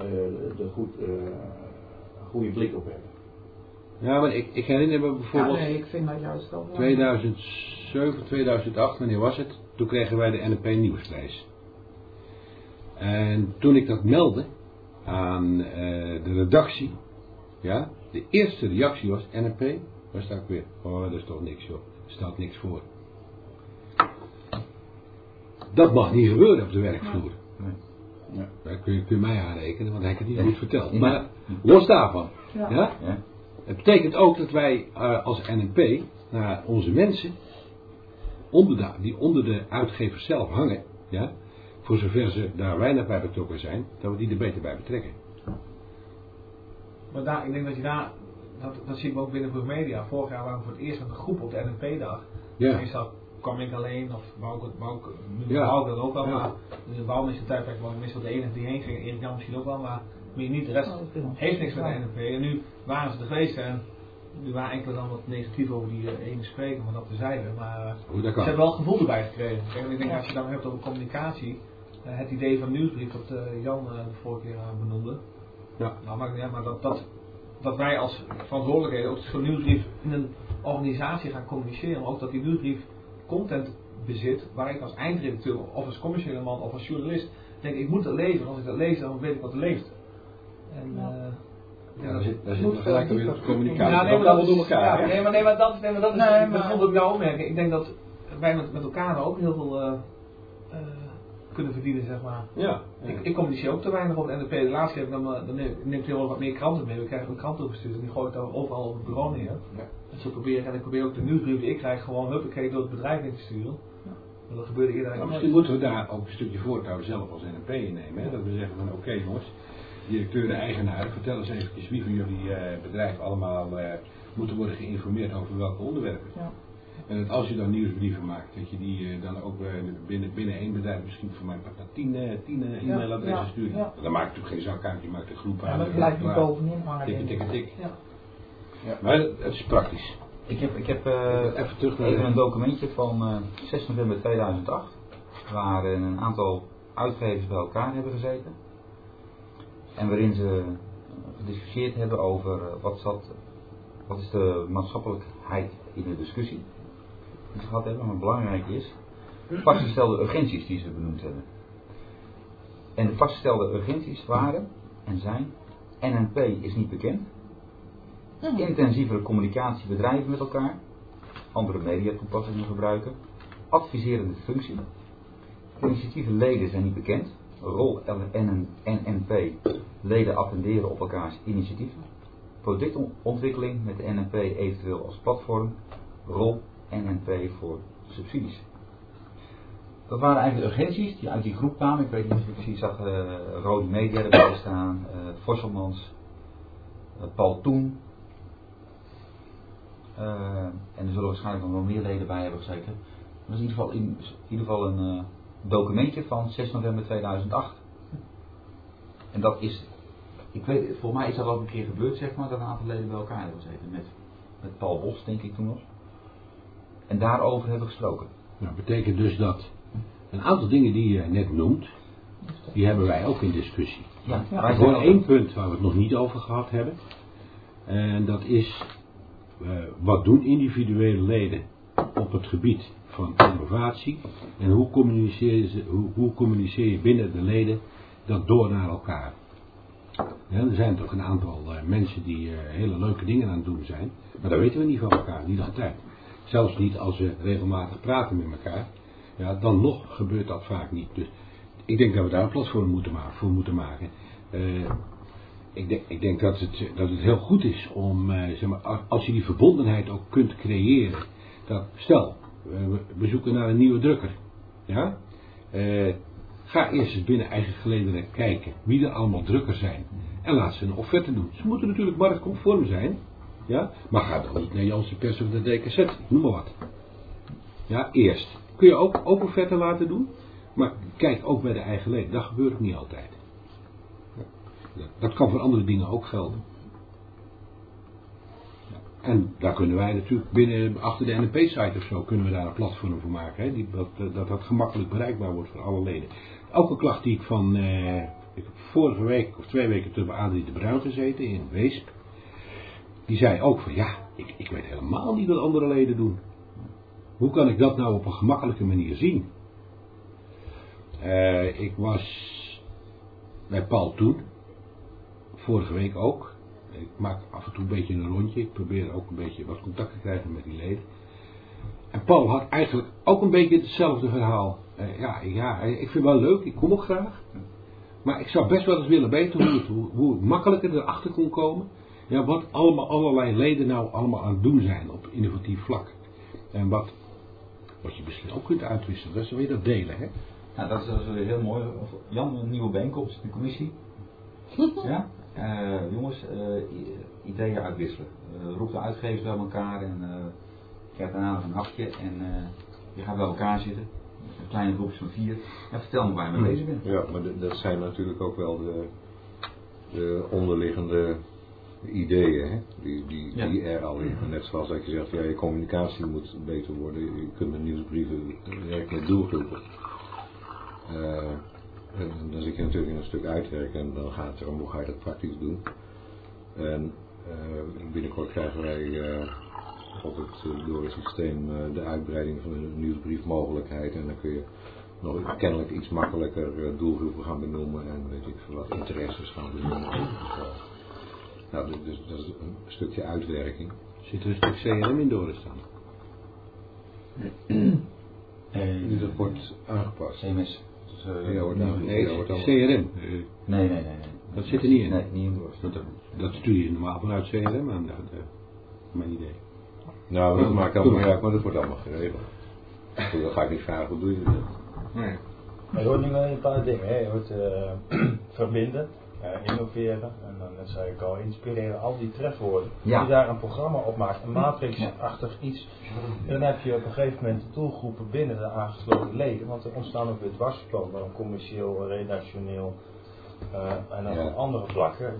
goede blik op hebben. Ja, maar ik herinner me Ja, bijvoorbeeld nee, ik vind dat juist wel. 2007, 2008, wanneer was het? Toen kregen wij de NNP Nieuwsprijs. En toen ik dat meldde aan de redactie, ja, de eerste reactie was NNP, waar sta ik weer? Oh, dat is toch niks joh, er stelt niks voor. Dat mag niet gebeuren op de werkvloer. Nee. Daar kun je mij aanrekenen, want hij heeft het niet goed verteld. Maar los daarvan, ja? Ja. Het betekent ook dat wij als NNP naar onze mensen die onder de uitgever zelf hangen, ja, voor zover ze daar weinig bij betrokken zijn, dat we die er beter bij betrekken. Maar daar, ik denk dat je daar, dat zie ik ook binnen voor media. Vorig jaar waren we voor het eerst met een groep op de NNP-dag. Ja. Meestal kwam ik alleen, of wou ik Ja. dat ook wel, Ja. maar in de bouwminister tijdperk was ik meestal de enige die heen ging, Erik Jan misschien ook wel, maar meer niet. De rest heeft niks met de NNP. En nu waren ze er geweest en nu waren enkele dan wat negatief over die ene spreker, maar dat terzijde. Maar Hoe dat ze kan. hebben wel gevoel erbij gekregen. Kijk, en ik denk als je dan hebt over communicatie, het idee van nieuwsbrief dat Jan de vorige keer benoemde. Ja. Nou, maar dat wij als verantwoordelijkheden ook zo'n nieuwsbrief in een organisatie gaan communiceren, maar ook dat die nieuwsbrief content bezit, waar ik als eindredacteur of als commerciële man of als journalist denk ik moet het leveren. Als ik dat lees, dan weet ik wat er leeft. En, daar zit we gelijk weer op de communicatie. Ja, nee, maar dat is door elkaar. Ja, Nee, maar dat is bijvoorbeeld ik nou opmerken. Ik denk dat wij met elkaar ook heel veel kunnen verdienen, zeg maar. Ja. Ik communiceer ook te weinig op de NNP. De laatste keer dan neemt hij wel wat meer kranten mee. We krijgen een krant toegestuurd en die gooi ik dan overal op het bureau neer. Ja. En zo ik probeer ook de nieuwsbrief die ik krijg gewoon huppakee door het bedrijf in te sturen. Maar dat gebeurde eerder Nou, eigenlijk misschien moeten we daar ook een stukje voortouw zelf als NNP innemen. Hè? Dat we zeggen van oké jongens, directeur, eigenaar, vertel eens eventjes wie van jullie bedrijf allemaal moeten worden geïnformeerd over welke onderwerpen. Ja. En dat als je dan nieuwsbrieven maakt, dat je die dan ook binnen één bedrijf misschien voor mij 10 e-mailadressen stuurt. Ja. Dan maakt natuurlijk geen zak uit, je maakt een groep aan. Ja, dat blijft niet bovenin hangen. Tik. Ja. Ja. Maar het is praktisch. Ik heb Even terug naar even een documentje van 6 november 2008, waar een aantal uitgevers bij elkaar hebben gezeten. En waarin ze gediscussieerd hebben over wat is de maatschappelijkheid in de discussie. Die ze gehad hebben, maar belangrijk is, vastgestelde urgenties die ze benoemd hebben. En de vastgestelde urgenties waren en zijn: NNP is niet bekend. Intensievere communicatie bedrijven met elkaar, andere mediatoepassingen gebruiken, adviserende functie, initiatieve leden zijn niet bekend, rol NNP, leden attenderen op elkaars initiatieven, productontwikkeling met de NNP eventueel als platform, rol NNP voor subsidies. Dat waren eigenlijk de urgenties die uit die groep kwamen. Ik weet niet of je precies zag, Rode Media erbij staan, Vosselmans, Paul Toen. En er zullen waarschijnlijk nog wel meer leden bij hebben gezeten. Dat is in ieder geval een documentje van 6 november 2008. En dat is, ik weet, volgens mij is dat ook een keer gebeurd, zeg maar, dat een aantal leden bij elkaar hebben gezeten. Met Paul Bos, denk ik toen nog. En daarover hebben we gesproken. Nou, betekent dus dat een aantal dingen die je net noemt, die hebben wij ook in discussie. Ja, Er is gewoon één punt waar we het nog niet over gehad hebben. En dat is, wat doen individuele leden op het gebied van innovatie? En hoe communiceer je binnen de leden dat door naar elkaar? Ja, er zijn toch een aantal mensen die hele leuke dingen aan het doen zijn. Maar dat weten we niet van elkaar, niet altijd. Zelfs niet als we regelmatig praten met elkaar. Ja, dan nog gebeurt dat vaak niet. Dus ik denk dat we daar een platform voor moeten maken. Ik denk dat het heel goed is om, zeg maar, als je die verbondenheid ook kunt creëren. Dat, stel, we zoeken naar een nieuwe drukker. Ja? Ga eerst eens binnen eigen gelederen kijken wie er allemaal drukker zijn. En laat ze een offerte doen. Ze moeten natuurlijk marktconform zijn. Ja? Maar ga dan niet naar Janssen Pers of de DKZ. Noem maar wat. Ja, eerst. Kun je ook open offerte laten doen. Maar kijk ook bij de eigen leden. Dat gebeurt ook niet altijd. Dat kan voor andere dingen ook gelden. En daar kunnen wij natuurlijk binnen, achter de NNP-site of zo, kunnen we daar een platform voor maken. Hè? Dat gemakkelijk bereikbaar wordt voor alle leden. Ook een klacht die ik van, ik heb vorige week of 2 weken terug bij Adrie de Bruin gezeten in Weesp. Die zei ook van, ja, ik weet helemaal niet wat andere leden doen. Hoe kan ik dat nou op een gemakkelijke manier zien? Ik was bij Paul Toen, vorige week ook. Ik maak af en toe een beetje een rondje. Ik probeer ook een beetje wat contact te krijgen met die leden. En Paul had eigenlijk ook een beetje hetzelfde verhaal. Ik vind het wel leuk, ik kom ook graag. Maar ik zou best wel eens willen weten hoe het makkelijker erachter kon komen. Ja, wat allerlei leden nou allemaal aan het doen zijn op innovatief vlak. En wat je misschien ook kunt uitwisselen. Dat is weer dat delen, hè? Nou, dat is weer heel mooi. Jan, een nieuwe bijeenkomst in de commissie. Ja? Jongens, ideeën uitwisselen. Roep de uitgevers bij elkaar en krijg daarna nog een hapje en je gaat bij elkaar zitten. Een kleine groepje van 4. En vertel me waar je mee bezig bent. Ja, maar dat zijn natuurlijk ook wel de onderliggende ideeën, hè? Die er al liggen. Net zoals dat je zegt, ja, je communicatie moet beter worden. Je kunt met nieuwsbrieven werken met doelgroepen. En dan zit je natuurlijk in een stuk uitwerken en dan gaat het erom hoe ga je dat praktisch doen. En binnenkort krijgen wij door het systeem de uitbreiding van de nieuwsbriefmogelijkheid en dan kun je nog kennelijk iets makkelijker doelgroepen gaan benoemen en weet ik veel wat interesses gaan benoemen. Dus dat is een stukje uitwerking. Zit er een stuk CRM in doorstaan? Dat wordt aangepast. CMS. CRM. Nee. Dat zit er niet in. Nee, niet in doorsturen. Dat stuur je normaal vanuit CRM aan. Mijn idee. Nou, dat maakt allemaal niet uit, maar dat wordt allemaal geregeld. Dan ga ik niet vragen, hoe doe je dat? Nee. Maar je hoort nu wel een paar dingen. Hè? Je hoort verbinden, innoveren en dan net zei ik al, inspireren, al die trefwoorden. Ja. Als je daar een programma op maakt, een matrixachtig iets, dan heb je op een gegeven moment doelgroepen binnen de aangesloten leden. Want er ontstaan ook weer dwarsverlopen, commercieel, redactioneel en dan op andere vlakken.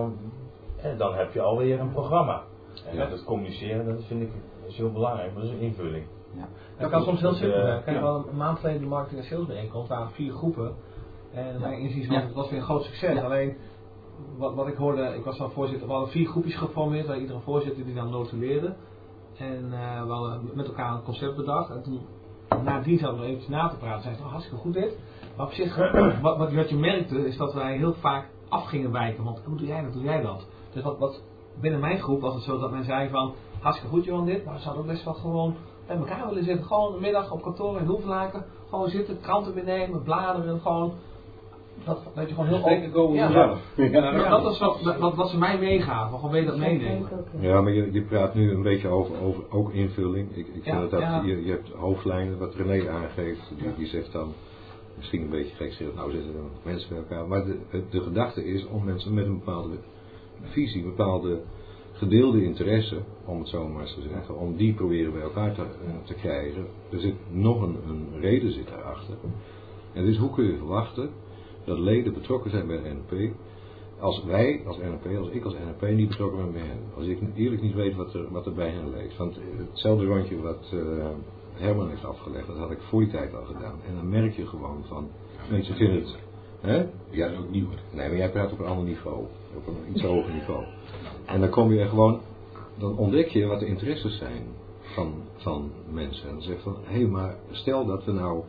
Dan heb je alweer een programma. En dat communiceren, dat vind ik heel belangrijk, dat is een invulling. Ja. Dat kan soms heel simpel zijn. Kijk, wel een maand geleden de marketing en sales bijeenkomst, waren 4 groepen. En mijn inziens was het was weer een groot succes. Ja. Alleen, wat ik hoorde, ik was dan voorzitter, we hadden 4 groepjes geformeerd, waar iedere voorzitter die dan notuleerde. En we hadden met elkaar een concept bedacht. En toen, nadien zaten we nog eventjes na te praten, zei ze, hartstikke goed dit. Maar op zich, wat je merkte, is dat wij heel vaak af gingen wijken. Want hoe doe jij dat? Dus wat binnen mijn groep was het zo dat men zei van, hartstikke goed Johan dit, maar we zouden ook best wel gewoon bij elkaar willen zitten. Gewoon een middag op kantoor in Hoevelaken, gewoon zitten, kranten meenemen, bladeren, gewoon, dat je gewoon heel open komen. Dat is wat ze mij meegaven, gewoon wil je dat meenemen. Ja, maar je praat nu een beetje over ook invulling. Ik vind dat je hebt hoofdlijnen, wat René aangeeft, die zegt dan, misschien een beetje gek zegt, nou zitten er mensen bij elkaar. Maar de gedachte is om mensen met een bepaalde visie, een bepaalde gedeelde interesse, om het zo maar eens te zeggen, om die proberen bij elkaar te krijgen. Er zit nog een reden zit daarachter. En dus hoe kun je verwachten dat leden betrokken zijn bij de NNP, als wij als NNP, als ik als NNP niet betrokken ben bij hen. Als ik eerlijk niet weet wat er bij hen leeft. Want hetzelfde rondje wat Herman heeft afgelegd, dat had ik voor die tijd al gedaan. En dan merk je gewoon van, mensen vinden het, hè? Ja, ook niet hoor. Nee, maar jij praat op een ander niveau, op een iets hoger niveau. En dan kom je gewoon, dan ontdek je wat de interesses zijn van mensen. En dan zeg je van, hé, maar stel dat we nou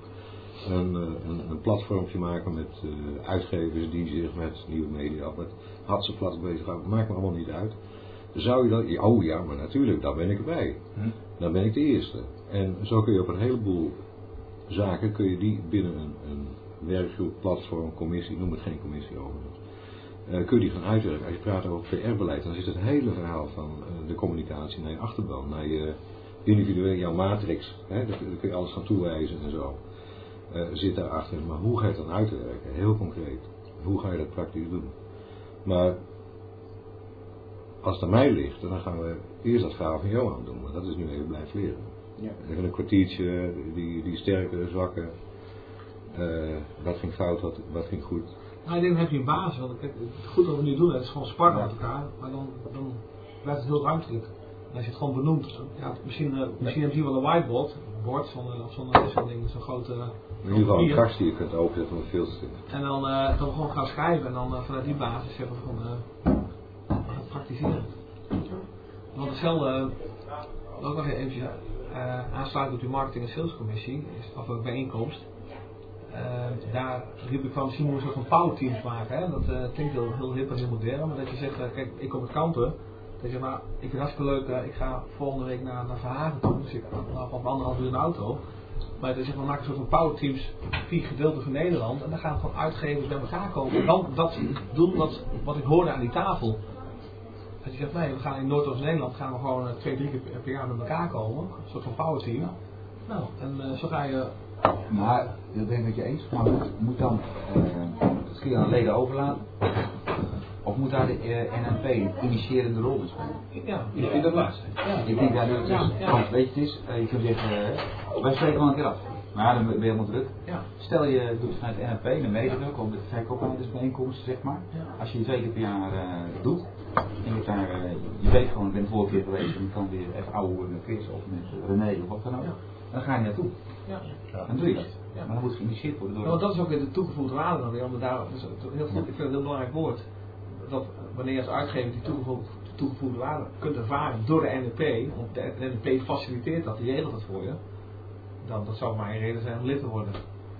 een platformpje maken met uitgevers die zich met nieuwe media, met Hadzenplat bezighouden, maakt me allemaal niet uit. Zou je dat, oh ja, maar natuurlijk, daar ben ik erbij. Dan ben ik de eerste. En zo kun je op een heleboel zaken, kun je die binnen een werkgroep, platform, commissie, noem het geen commissie overigens. Kun je die gaan uitwerken. Als je praat over PR-beleid, dan is het hele verhaal van de communicatie naar je achterban, naar je individueel, jouw matrix. Hè, daar kun je alles gaan toewijzen en zo. zit daarachter. Maar hoe ga je het dan uitwerken? Heel concreet. Hoe ga je dat praktisch doen? Maar als het aan mij ligt, dan gaan we eerst dat verhaal van Johan doen. Want dat is nu even blijven leren. Ja. Even een kwartiertje, die sterke, zwakke. Wat ging fout, wat ging goed. Nou, ik denk dan heb je een basis. Want het goed wat we nu doen, het is gewoon sparren met elkaar. Maar dan blijft het heel ruimtelijk. En als je het gewoon benoemt. Ja, misschien heb je wel een whiteboard. Zo'n ding, zo'n grote. In ieder geval een kast die je kunt opzetten om veel te zitten. En dan gewoon gaan schrijven. En dan vanuit die basis zeggen we gewoon gaan praktiseren. Want hetzelfde, ook nog even aansluiten op die marketing- en salescommissie, of een bijeenkomst. Daar riep ik van, misschien moeten we een soort van powerteams maken. Hè? Dat klinkt heel hip en heel modern, maar dat je zegt, kijk, ik kom uit Kampen. Dat je zegt, maar ik vind het hartstikke leuk, ik ga volgende week naar Verhagen toe, dus ik ga op 1,5 uur in de auto. Maar dat je zegt, we maken een soort van powerteams, 4 gedeelten van Nederland, en dan gaan gewoon uitgevers bij elkaar komen. En dan dat doen wat ik hoorde aan die tafel. Dat je zegt, nee, we gaan in Noordoost-Nederland gaan we gewoon 2-3 keer per jaar met elkaar komen. Een soort van powerteam. Nou, en zo ga je... Maar, dat ben ik met je eens, maar moet dan het kun je aan leden overlaten? Of moet daar de NNP een initiërende rol in spelen? Ja. Ik vind dat laatste. Ja. Ik denk daar nu, want weet je het is, je kunt zeggen, wij spreken wel een keer af. Maar dan ben je helemaal druk. Ja. Stel je doet vanuit de NNP, een mededruk, of de verkoopleidersbijeenkomsten zeg maar. Ja. Als je die 2 keer per jaar doet, en je daar, je weet gewoon, ik ben de vorige keer geweest en je kan weer even ouwe met Chris of met René of wat dan ook. Ja. Dan ga je naartoe. Ja. Dan doe je dat. Ja. Maar dan moet het geïnitieerd worden door... Ja, want dat is ook weer de toegevoegde waarde dan weer. Omdat daar, dus heel goed, ik vind het een heel belangrijk woord. Dat wanneer je als uitgever die toegevoegde waarde kunt ervaren door de NNP, want de NNP faciliteert dat, die regelt dat voor je, dan dat zou maar een reden zijn om lid te worden.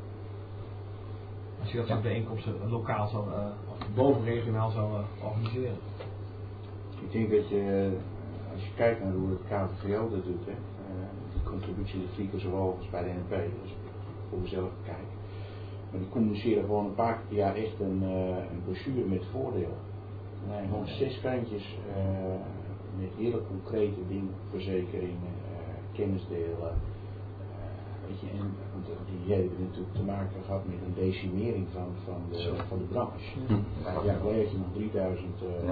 Als je dat soort bijeenkomsten lokaal zou, of bovenregionaal zou organiseren. Ik denk dat je, als je kijkt naar hoe het KVVO dat doet, die contributie ligt 4 keer zo hoog als bij de NNP, dus voor mezelf kijken. Maar die communiceren gewoon een paar keer per jaar echt een brochure met voordelen. Nee, gewoon 6 kantjes met hele concrete dingen, verzekeringen, kennisdelen. Weet je, en die hebben natuurlijk te maken gehad met een decimering van de branche. Vijf jaar geleden had je nog 3000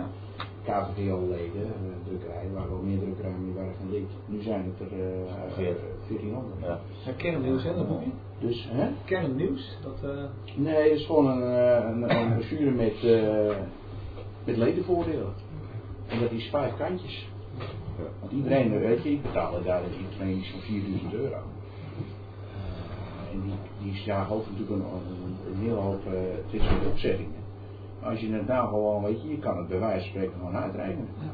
KVVO-leden, drukkerijen, waar wel meer drukkerijen waren geen lid. Nu zijn het er 1400. Ja. Kernnieuws, hè, dat boekje? Dus, hè? Kernnieuws? Nee, het is gewoon een brochure met ledenvoordelen. En dat is 5 kantjes. Want iedereen, weet je, ik betaal daar iedereen iets van €4000. En die jagen ook natuurlijk een hele hoop opzettingen. Maar als je het nou gewoon, weet je kan het bij wijze van spreken gewoon uitrekenen. Ja.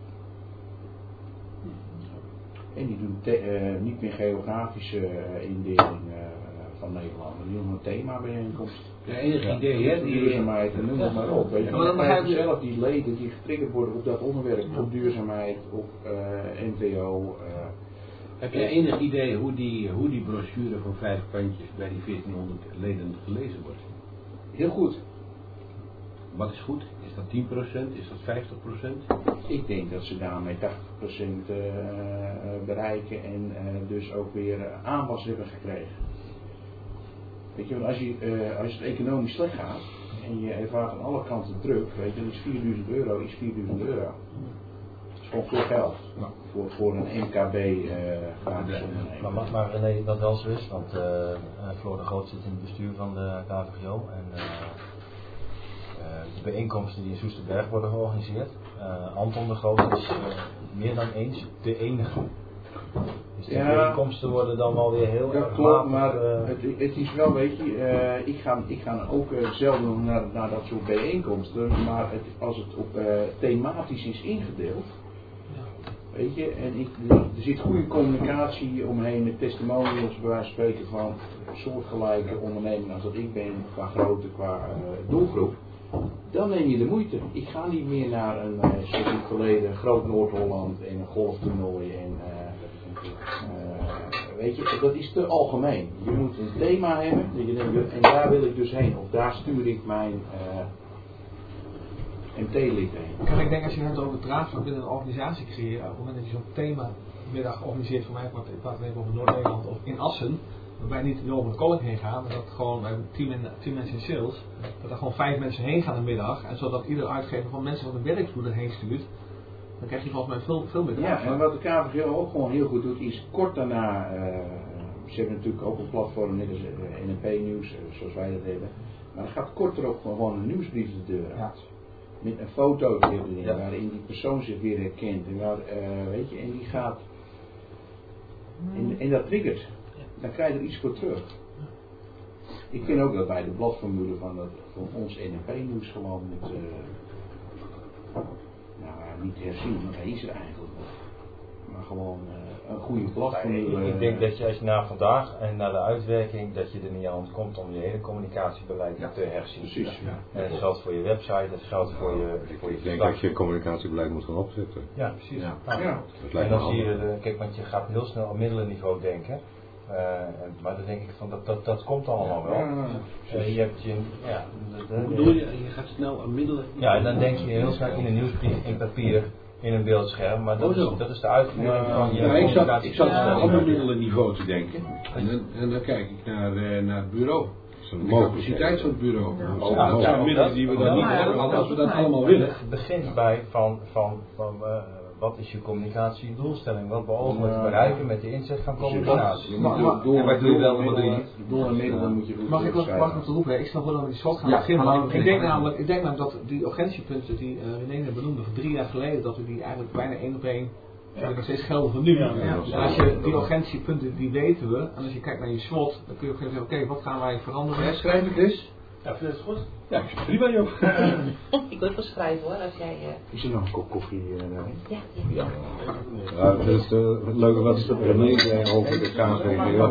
En die doen niet meer geografische indeling van Nederland, maar die doen een thema-bijeenkomst. Ja, enig idee, hè? Duurzaamheid en noem het maar op. Weet je, maar dan begrijp je zelf die leden die getriggerd worden op dat onderwerp, op duurzaamheid, op NVO. Heb jij enig idee hoe die brochure van 5 kantjes bij die 1400 leden gelezen wordt? Heel goed. Wat is goed? Is dat 10%? Is dat 50%? Ik denk dat ze daarmee 80% bereiken en dus ook weer aanwas hebben gekregen. Weet je, want als het economisch slecht gaat en je ervaart aan alle kanten druk, weet je, dan is €4000 is €4000. Dat is gewoon veel geld voor een MKB gratis ondernemer. Maar René, dat wel zo is, want Floor de Groot zit in het bestuur van de KVVO en de bijeenkomsten die in Soesterberg worden georganiseerd. Anton de Groot is meer dan eens de enige. Dus die bijeenkomsten worden dan wel weer heel erg. Klopt, maar het is wel, weet je, ik ga ook zelden naar dat soort bijeenkomsten, maar als het op thematisch is ingedeeld, weet je, en er zit goede communicatie omheen met testimonials, bij wijze van spreken van soortgelijke ondernemingen als dat ik ben, qua grootte, qua doelgroep. Dan neem je de moeite. Ik ga niet meer naar een, zoals in het verleden, Groot Noord-Holland en een golftoernooi en weet je, dat is te algemeen. Je moet een thema hebben dat je denkt, en daar wil ik dus heen, of daar stuur ik mijn MT-lid heen. Ik denk als je het over draagvlak binnen een organisatie creëert, op het moment dat je zo'n themamiddag organiseert, voor mij, ik praat even over Noord-Nederland of in Assen, waarbij niet weer over de kolk heen gaan, maar dat gewoon bij 10 mensen in sales, dat er gewoon 5 mensen heen gaan de middag, en zodat ieder uitgever van mensen van de werkvloer erheen stuurt, dan krijg je volgens mij veel meer draagvlak. Ja, en wat de KVG ook gewoon heel goed doet, is kort daarna, ze hebben natuurlijk ook een platform, net als NNP Nieuws, zoals wij dat hebben, maar dan gaat kort erop gewoon een nieuwsbrief de deur uit. Ja. Met een foto erin, waarin die persoon zich weer herkent, en, weet je, en die gaat, en dat triggert. Dan krijg je er iets voor terug. Ik vind ook dat bij de bladformule van ons NNP Nieuws gewoon met, niet herzien, want hij is er eigenlijk nog. Maar gewoon een goede bladformule. Ik denk dat je als je na vandaag en na de uitwerking, dat je er niet aan ontkomt om je hele communicatiebeleid te herzien. Precies. Ja. En dat geldt voor je website, dat geldt voor je Ik denk dat je communicatiebeleid moet gaan opzetten. Ja, precies. Ja. Ja. En dan zie je, kijk, want je gaat heel snel op middelenniveau denken. Maar dan denk ik van dat komt allemaal wel. Je hebt je, Hoe bedoel je? Je gaat snel aan middelen. Ja, en dan denk je heel snel in een nieuwsbrief, in papier, in een beeldscherm, maar dat is de uitvoering van je ik zat op een middelenniveau te denken. En dan kijk ik naar het bureau. De capaciteit van het bureau. Dat zijn middelen die we dan niet hebben, want als we dat allemaal willen. Het begint bij van wat is je communicatiedoelstelling? Wat beogen we te bereiken met de inzet van communicatie? En wat doe je wel en wat doe je niet? Doel en middelen moet je goed Mag ik nog te roepen? Ik snap wel dat we die slot gaan beginnen. Ik denk namelijk dat die urgentiepunten die René benoemde van 3 jaar geleden, dat we die eigenlijk bijna 1 op 1 nog steeds gelden voor nu. En als je die urgentiepunten, die weten we, en als je kijkt naar je slot, dan kun je ook zeggen, oké, wat gaan wij veranderen? Schrijf ik dus? Ja, vind je dat goed? Ja, ik prima joh. Ik wil even schrijven hoor, als jij... Is er nog een kop koffie? Ja. Het is het leuke wat René zei over de KVGO.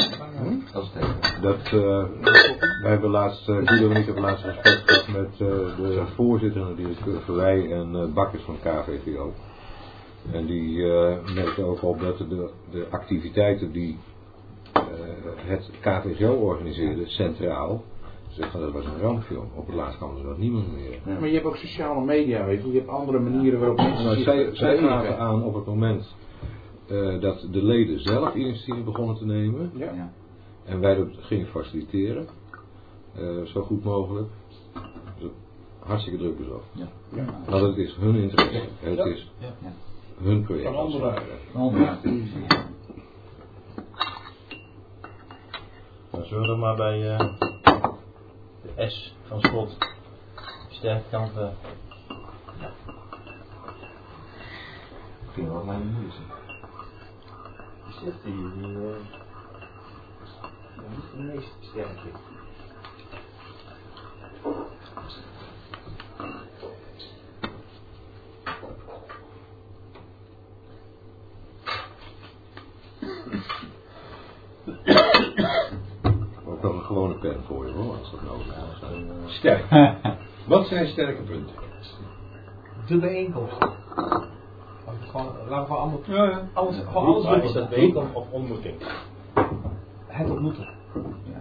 Wij hebben laatst, Guido en ik hebben laatst een gesprek gehad met de voorzitter en de Verwij en Bakkers van KVGO. En die merkte ook op dat de activiteiten die het KVGO organiseerde, centraal, zeggen dat was een rampfilm. Op het laatst kwam er dat niemand meer. Ja, maar je hebt ook sociale media, weet je. Je hebt andere manieren waarop mensen zij gaven aan op het moment dat de leden zelf initiatief begonnen te nemen. Ja. En wij dat gingen faciliteren. Zo goed mogelijk. Hartstikke druk dus af. Ja. Ja. Want het is hun interesse. Het is hun project. Van anderen. Dan zullen we maar bij de S van slot sterke kanten. Ik vind het wel mijn moeite. Zit die niet de meest sterke. Ook nog een gewone pen voor je hoor, als dat nodig is. Sterk. Wat zijn sterke punten? De bijeenkomst. Laten we allemaal... Alles is dat bijeenkomst of ontmoeting? Het ontmoeten. Ja.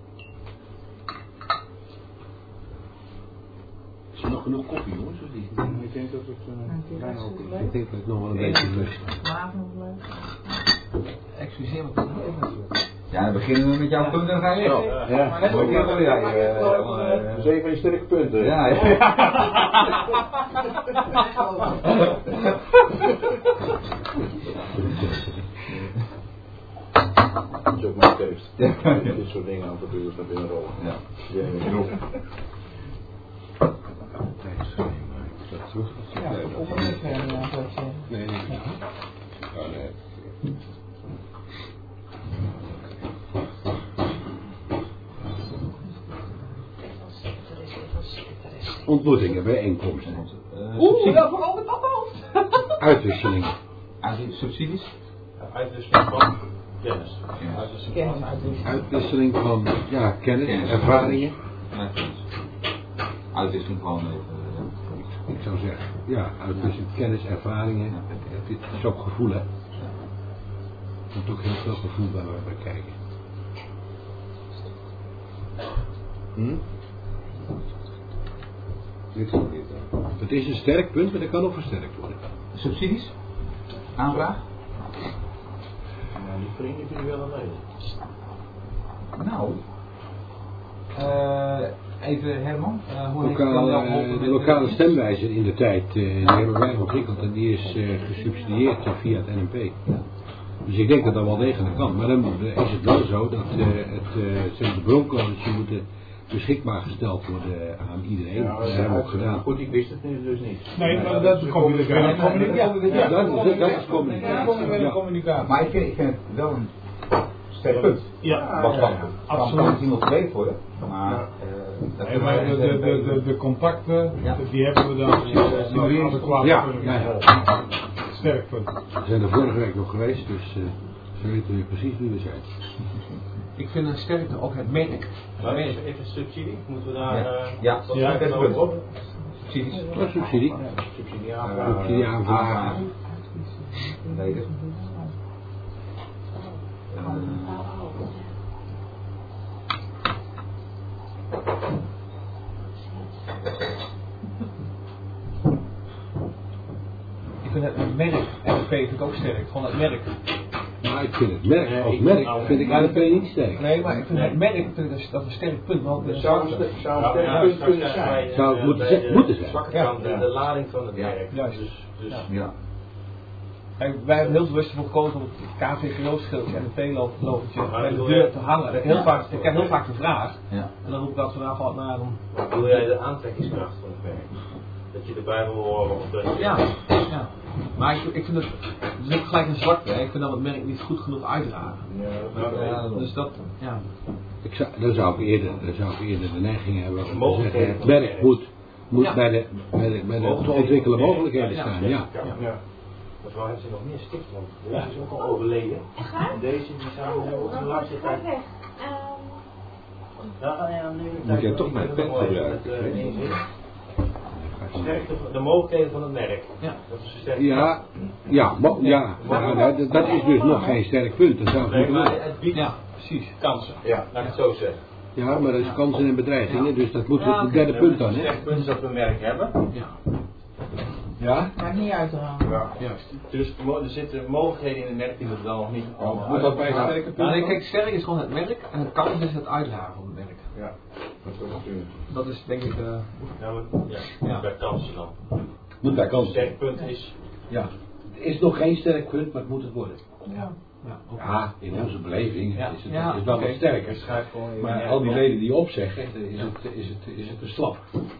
Is er nog genoeg koffie jongens? Ik denk dat het bijna ook is. Ik denk dat het nog wel een beetje lust. Excuseer me, ik moet even natuurlijk. Ja, dan beginnen we met jouw punten en dan ga je weg. Ja. Maar net beginnen we jij. Dus even je sterke punten. Ja. Dat is ook mijn tekst. Dit soort dingen aan het duur naar binnen rollen. Ja. Nee. Ontmoetingen, bijeenkomsten. Dat verandert dat hoofd. Uitwisselingen. Subsidies? Uitwisseling van kennis. Uitwisseling van kennis, ervaringen. Uitwisseling van... Ik zou zeggen, uitwisseling kennis, ervaringen. Het is ook gevoel hè. Er komt ook heel veel gevoel bij waar we kijken. Het is een sterk punt, maar dat kan ook versterkt worden. Subsidies? Aanvraag? Die vrienden vind ik wel een leuk. Nou, even Herman, hoe De lokale stemwijzer in de tijd, die hebben wij ontwikkeld en die is gesubsidieerd via het NNP. Dus ik denk dat dat wel degelijk kan. Maar dan is het wel zo dat de broncodes moeten beschikbaar gesteld worden aan iedereen. Ja, dat hebben we ook gedaan. Goed, ik wist het nu dus niet. Nee, maar dat is communicatie. Ja, dat is communicatie. Maar ik vind het wel een sterk punt. Ja, Wat kan absoluut. het nog geweest worden? Maar de contacten, die hebben we dan adequaat kunnen sterk punt. We zijn er vorige week nog geweest, dus ze weten nu precies wie we zijn. Ik vind een sterkte ook het merk. Maar even subsidie, moeten we daar... sterk punt. Subsidies. Wat is subsidie? Subsidie aanvragen. Subsidie aanvragen. Leden. Ik vind het merk NNP vind ik ook sterk. Gewoon het merk. Maar ik vind het merk, als merk vind ik NNP niet sterk. Nee, maar ik vind het merk dat een sterk punt. Want Dat zou een sterk punt kunnen zijn. Zou het moeten zijn. Zwakke kant, de lading van het werk. Juist. Dus Ja. Kijk, wij hebben heel bewust ervoor gekozen om het KVGO-schildje en het P-logotje bij de deur te hangen. Ik krijg heel vaak de vraag. Ja. En dan roep ik dat vanaf van, nou dan... bedoel jij de aantrekkingskracht van het werk? Dat je erbij wil horen of dat je... Ja. Maar ik vind het is ook gelijk een zwakte. Ik vind dat het merk niet goed genoeg uitdragen. Dus dat, ja. Dan zou ik eerder de neiging hebben om te zeggen, het merk moet bij de te ontwikkelen mogelijkheden staan. Ja. Mevrouw, heeft ze nog meer stift? Want deze is ook al overleden. En deze die samen hebben ook een laatste tijd. Moet jij toch mijn pen gebruiken? De mogelijkheden van het merk. Ja. Dat is sterk. Dat is dus nog geen sterk punt. Dat zou Nee, ik maar moeten het biedt Precies. kansen. Ja, laat ik het zo zeggen. Ja, maar dat is kansen en bedreigingen, dus dat moet het derde punt dan, Het hè? sterk punt is dat we een merk hebben. Ja? Maakt niet uit te halen. Ja. Juist. Dus er zitten mogelijkheden in het merk die we er dan nog niet allemaal Moet dat bij zijn? Nee, kijk, sterk is gewoon het merk en het kans is het uitdragen van het merk. Ja. Dat is denk ik... Bij kansen dan. Moet bij Een kansen. sterk punt is... Ja. Het is nog geen sterk punt, maar het moet het worden. Ja. Ja, in onze beleving is het Ja, is wel wat sterker. gewoon Maar al die leden die opzeggen, is het te slap.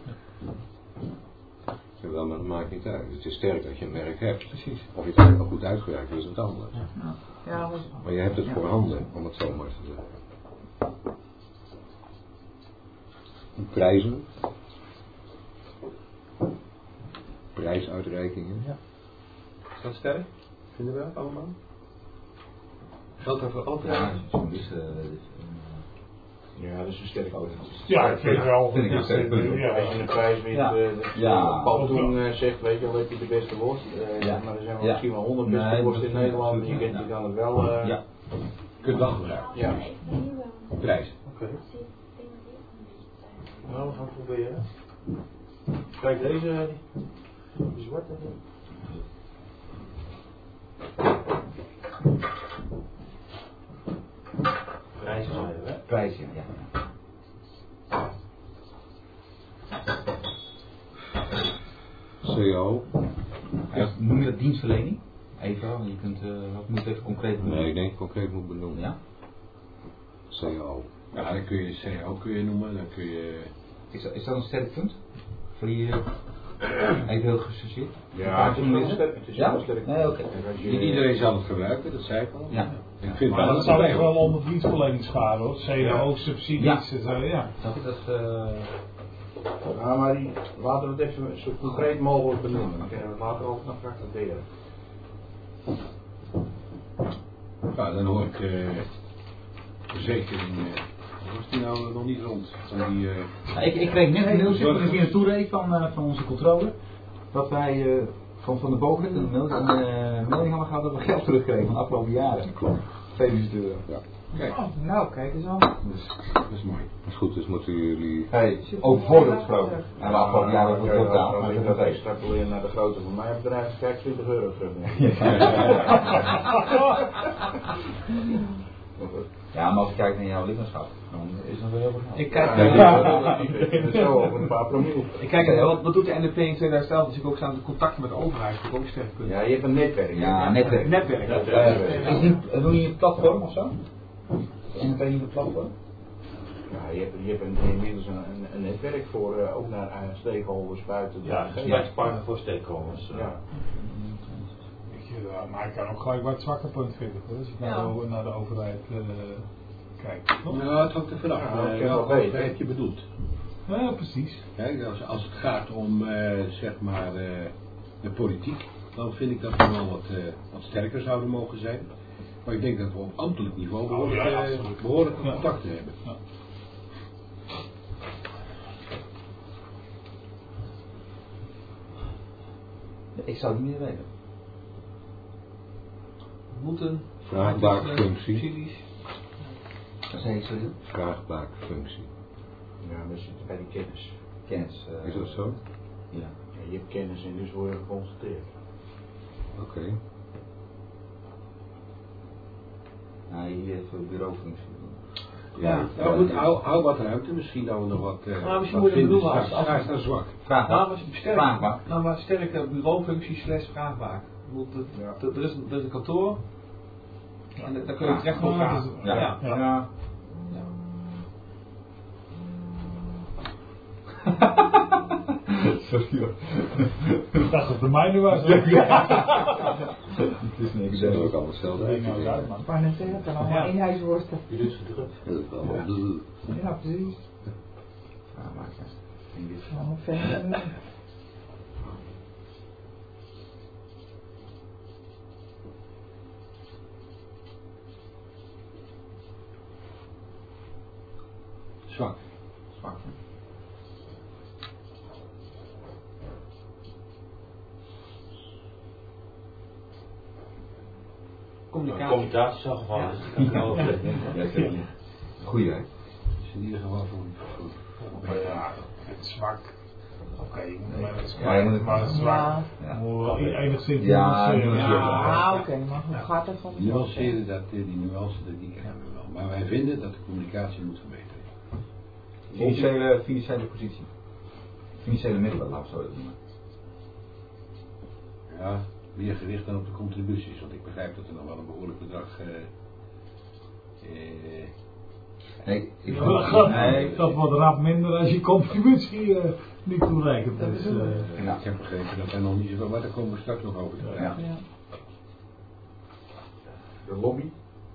Wel, maar dat maakt niet uit. Het is sterk dat je een merk hebt. Precies. Of je het helemaal goed uitgewerkt is, is het anders. Ja, Maar je hebt het voorhanden, om het zo maar te zeggen. Prijzen. Prijsuitreikingen. Ja. Is dat sterk? Vinden we dat allemaal? Geldt dat voor altijd? Ja, dat is een sterk punt. Ja, ik vind het wel. Vind ik een sterk punt. Als je een prijs wint, Paul Toen zegt, weet je wel, heb je de beste worst. Maar er zijn wel misschien wel 100 beste worsten in Nederland. Je kan het wel... Je kunt wel gebruiken. Ja. Prijs. Oké. Nou, we gaan het proberen. Kijk, deze, die zwarte. Prijzen zijn er, hè? Prijzen, ja. CO. Noem je dat dienstverlening? Even, je kunt, wat moet even concreet benoemen? Nee, ik denk concreet moet benoemen. Ja? CO. Ja, dan kun je CO noemen, dan kun je... Is dat een sterk punt? Voor die even heel gechargeerd? Ja, het is wel sterk. Het is wel sterk. Nee, oké. Niet iedereen zal het gebruiken, dat zei ik al. Ja. Ik vind Maar wel dat dat zou het ik wel onder dienstverlening scharen hoor. CAO, subsidies. Ja. Dat is... Ja, maar laten we het even zo concreet mogelijk benoemen. Dan kunnen we het later ook nog fragmenteren. Ja, dan hoor ik verzekering. Was die nou nog niet rond? Van die, ik kreeg net een mailtje toen ik hier naartoe reed van onze controle. Dat wij van de bovenlicht een melding hadden gehad dat we geld terugkregen van de afgelopen jaren. Klopt. €2000. Ja. kijk, nou kijk eens aan. Dus, dat is mooi. Dat is goed, dus moeten jullie... hey, over voordeel gesproken. En de afgelopen jaren hebben we het ook gedaan. Als ik dat extrapoleer naar de grootte van mijn bedrijf, krijg ik €20 terug. Ja, maar als je kijkt naar jouw lidmaatschap, dan is dat wel heel veel. Ik kijk een paar promiel. Ik kijk wat doet de NDP in 2011, dus ik ook staan de contacten met de overheid, dat ook sterk kunnen. Ja, je hebt een netwerk. Ja, netwerk. Doe je een platform of zo? NDP in een platform? Ja, je hebt inmiddels een netwerk voor ook naar stakeholders buiten. Ja, gesprekspartner voor stakeholders. Ja. Maar ik kan ook gelijk wat zwakke punt vinden, als ik naar de overheid kijk. Nou, het hangt er vanaf. Welke overheid je bedoelt. Ja, precies. Kijk, als het gaat om zeg maar de politiek, dan vind ik dat we wel wat sterker zouden mogen zijn. Maar ik denk dat we op ambtelijk niveau behoorlijk contacten hebben. Ja. Ik zou het niet meer weten. Moeten. Vraagbaakfunctie. Dat zei je zo. Vraagbaakfunctie. Ja, we zitten bij die kennis. Kennis. Is dat zo? Ja. Je hebt kennis en dus word je geconstateerd. Oké. Nou, hier heeft een bureaufunctie. Ja, nou goed, hou wat ruimte, misschien dat we nog wat misschien moet je het bedoelen als Hij is zwak. Vraagbaak. Nou, maar sterke bureaufunctie / vraagbaak. Er is een kantoor. En daar kun je terecht voor vragen. Ja. Sorry hoor. Ik dacht dat de mijne was. Het is niks. Ze hebben ook allemaal hetzelfde uit. Maar net zeggen, het kan allemaal eenheidsworsten. Je is gedrukt. Dat is allemaal Ja, precies. Vraagbaak. Allemaal verder. Zwak. Zwak. Communicatie is al gevallen. Goeie hè? Is in ieder geval voor Ja, het is zwak. Oké, maar zwak. Ja. Moet wel enigszins nuanceren. Oké, maar hoe gaat het van? nuanceren, die nuance, die kennen we wel. Maar wij vinden dat de communicatie moet verbeteren. Financiële positie. Financiële middelen, laten we zo noemen. Ja, meer gericht dan op de contributies, want ik begrijp dat er nog wel een behoorlijk bedrag dat wordt rap minder als je contributie niet toerekent. Dus, ik heb begrepen dat er nog niet zoveel, maar daar komen we straks nog over te praten. Ja. De lobby.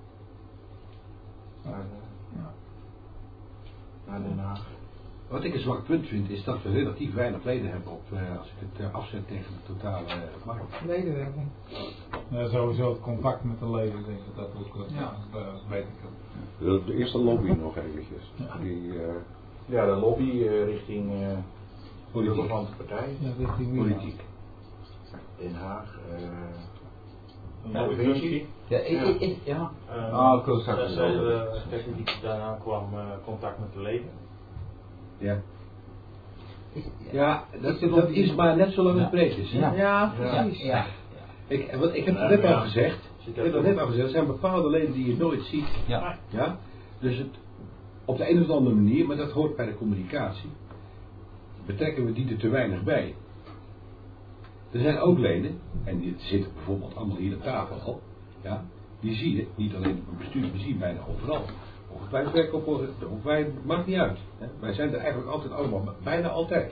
Naar Den Haag. Wat ik een zwak punt vind is dat we relatief weinig leden hebben op, als ik het afzet tegen de totale markt. Ledenwerking. Sowieso het contact met de leden, denk ik dat ook beter kan. De eerste lobby nog eventjes. Ja, de lobby richting Politiek. relevante partijen. Ja, richting Politiek. Den Haag. Een mooie functie. Ja, ja. Ik wil straks specifiek daarna kwam contact met de leden. Ja. Ja, dat is maar net zolang het breed is. Hè? Ja, precies. Ja. Ik heb het net al gezegd. Er zijn bepaalde leden die je nooit ziet. Ja. Ja? Dus het, op de een of andere manier, maar dat hoort bij de communicatie, betrekken we die er te weinig bij. Er zijn ook leden, en die zitten bijvoorbeeld allemaal hier aan tafel al, ja, die zie je, niet alleen op het bestuur, we zien bijna overal. Of wij werken of wij, maakt niet uit. Hè. Wij zijn er eigenlijk altijd allemaal, bijna altijd.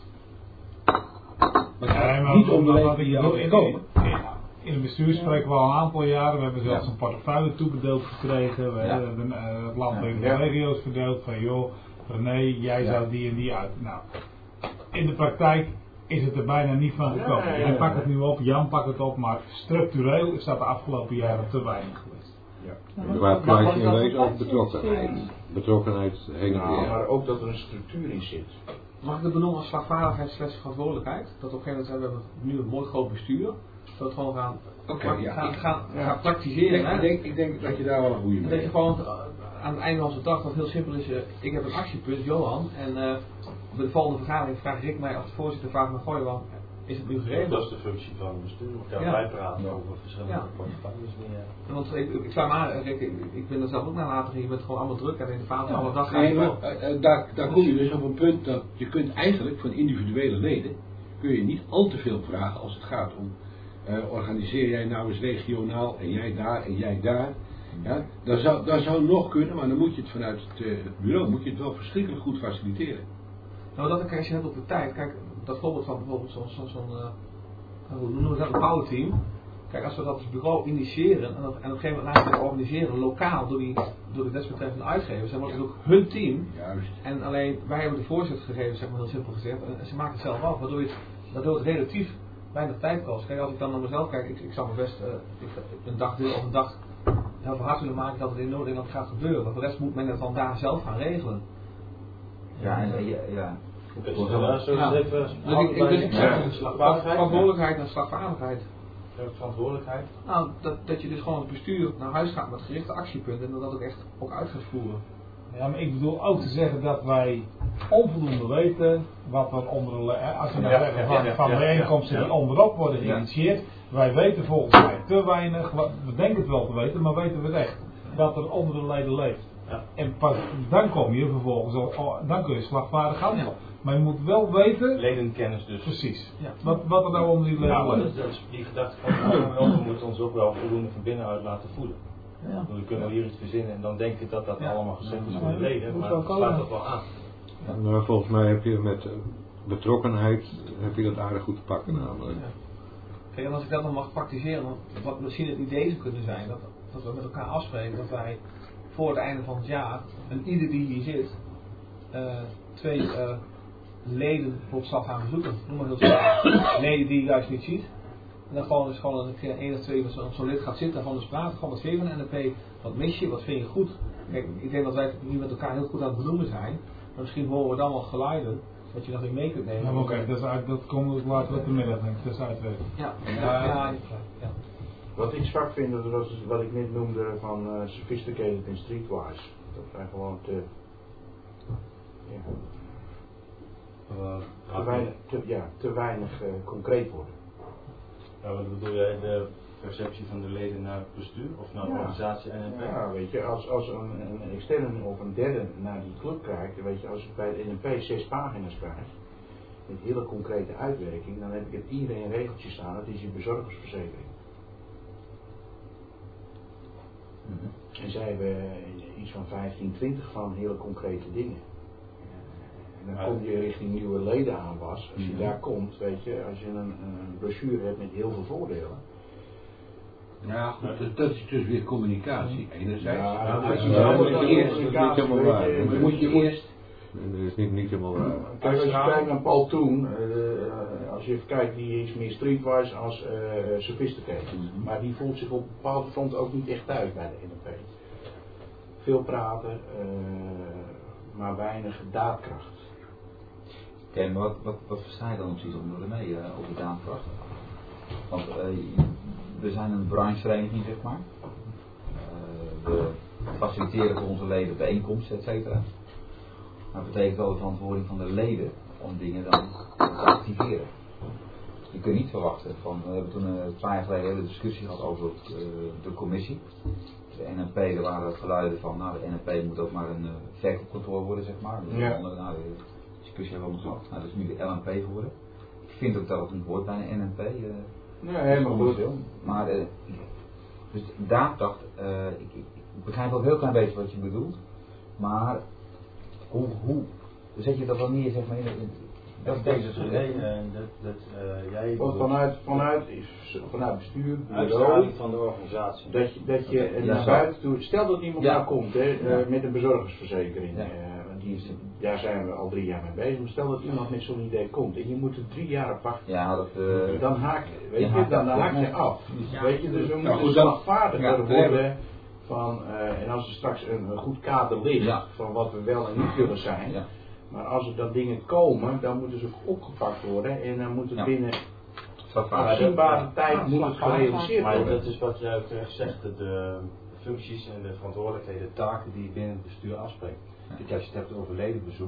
Maar het gaat niet om de leden die er komen. In het bestuur spreken we al een aantal jaren. We hebben zelfs een portefeuille toebedeeld gekregen. We hebben het land in de regio's verdeeld. Van joh, René, jij zou die en die uit. Nou, in de praktijk is het er bijna niet van gekomen. Jij pakt het nu op, Jan pakt het op. Maar structureel is dat de afgelopen jaren te weinig geweest. Waar praat je in wezen over betrokkenheid? Betrokkenheid heen en weer. Maar ook dat er een structuur in zit. Mag ik het benoemen als slagvaardigheid / verantwoordelijkheid? Dat op een gegeven moment hebben we nu een mooi groot bestuur. Dat we gewoon gaan praktiseren. Ik denk dat je daar wel een goede mee hebt. Dat je gewoon aan het einde van zijn dag, wat heel simpel is, ik heb een actiepunt, Johan, en bij de volgende vergadering vraagt Rick mij, als de voorzitter vraagt me, goh Johan, is het nu geregeld. Dat is de functie van het bestuur. We gaan bijpraten over verschillende portefeuilles. Want ik sluit me aan, ik ben er zelf ook naar later, je bent gewoon allemaal druk en in de vader alle dag Nee, maar daar kom je dus op een punt dat je kunt eigenlijk van individuele leden kun je niet al te veel vragen als het gaat om organiseer jij nou eens regionaal en jij daar en jij daar. Ja, dat zou nog kunnen, maar dan moet je het vanuit het bureau moet je het wel verschrikkelijk goed faciliteren. Nou, dat als je hebt op de tijd, kijk, dat voorbeeld van bijvoorbeeld zo'n hoe noemen we dat, een powerteam. Kijk, als we dat als bureau initiëren en op een gegeven moment laten we organiseren, lokaal, door de desbetreffende uitgevers, dan wordt het ook hun team. Juist. En alleen, wij hebben de voorzet gegeven, zeg maar heel simpel gezegd, en ze maken het zelf af, waardoor het relatief weinig tijd kost. Kijk, als ik dan naar mezelf kijk, ik zou me best een dagdeel of een dag heel veel hard willen maken dat het in Noord-Nederland gaat gebeuren. Maar voor de rest moet men het dan daar zelf gaan regelen. Ja. Dus ik zeg verantwoordelijkheid en slagvaardigheid. Verantwoordelijkheid? Nou, dat je dus gewoon het bestuur naar huis gaat met gerichte actiepunten en dat ook echt uit gaat voeren. Ja, maar ik bedoel ook te zeggen dat wij onvoldoende weten wat er als we nou zeggen van bijeenkomsten die onderop worden geïnitieerd. Wij weten volgens mij te weinig, we denken het wel te weten, maar weten we het echt, dat er onder de leden leeft. Ja. En pas dan kom je vervolgens, dan kun je slagvaardig handelen. Ja. Maar je moet wel weten... Ledenkennis dus. Precies. Ja. Wat er nou onder die leden leeft. Dat is die gedachte van we moeten ons ook wel voldoende van binnenuit laten voelen. Ja. We kunnen hier iets verzinnen en dan denk ik dat allemaal gezegd is voor de leden, maar het slaat dat wel aan. Ja. Nou, volgens mij heb je met betrokkenheid dat aardig goed te pakken namelijk. Ja. Kijk, en als ik dat dan mag praktiseren, wat misschien het idee zou kunnen zijn, dat we met elkaar afspreken dat wij voor het einde van het jaar, en ieder die hier zit, 2 leden op stap gaan bezoeken. Noem maar heel snel. Leden die je juist niet ziet. En dan gewoon een keer 1 of 2 op zo'n lid gaat zitten en gewoon eens praten. Gewoon wat vind je van de NNP? Wat mis je? Wat vind je goed? Kijk, ik denk dat wij het nu met elkaar heel goed aan het benoemen zijn. Maar misschien horen we dan wel geluiden dat je dat in mee kunt nemen. Ja, oké, dat komt later op de middag, denk ik. Dat is uitweten. Ja. Wat ik zwak vind, dat was wat ik net noemde van sophisticated en streetwise. Dat zijn gewoon te weinig concreet worden. Ja, wat bedoel jij, de perceptie van de leden naar het bestuur of naar de organisatie NNP? Ja, weet je, als een externe of een derde naar die club kijkt, weet je, als ik bij de NNP 6 pagina's krijg, met hele concrete uitwerking, dan heb ik het iedereen regeltje staan, dat is je bezorgersverzekering. En zij hebben iets van 15, 20 van hele concrete dingen. En dan kom je richting nieuwe ledenaanwas. Als je daar komt, weet je, als je een brochure hebt met heel veel voordelen. Ja, goed, dat is dus weer communicatie, enerzijds. Ja, dat is moet je eerst... Dat is niet helemaal waar. Kijk, als je kijkt naar Paul Toen, als je even kijkt, die is meer streetwise als sophisticated. Maar die voelt zich op een bepaalde front ook niet echt thuis bij de NNP. Veel praten, maar weinig daadkracht. Oké, maar wat versta je dan precies onder mee over daadkracht? Want we zijn een branchevereniging, zeg maar. We faciliteren voor onze leden bijeenkomsten, et cetera. Maar dat betekent ook de verantwoording van de leden om dingen dan te activeren. Je kunt niet verwachten we hebben toen 2 jaar geleden een hele discussie gehad over de commissie. De NNP, er waren geluiden van, de NNP moet ook maar een verkoopkantoor worden, zeg maar. Dus de discussie hebben we gehad. Dat is nu de LNP geworden. Ik vind ook dat het niet hoort bij een NNP. Nee, helemaal goed. Maar, dus daadkracht, ik begrijp wel een heel klein beetje wat je bedoelt. Maar hoe zet je dat dan neer, zeg maar, dat is deze reden dat jij... Vanuit bestuur, uitstraling van de organisatie. Dat je naar buiten toe... Stel dat iemand daar komt met een bezorgersverzekering. Daar zijn we al 3 jaar mee bezig. Maar stel dat iemand met zo'n idee komt en je moet er 3 jaar op wachten. Ja, dan haak je af. Weet je, dus we moeten slagvaardiger worden. En als er straks een goed kader ligt van wat we wel en niet willen zijn. Ja. Maar als er dat dingen komen, dan moeten ze opgepakt worden en dan moet het binnen afzienbare tijd moet het gerealiseerd worden. Maar dat is wat jij ook terecht zegt, de functies en de verantwoordelijkheden, de taken die je binnen het bestuur afspreekt. Kijk, als je het hebt over ledenbezoek,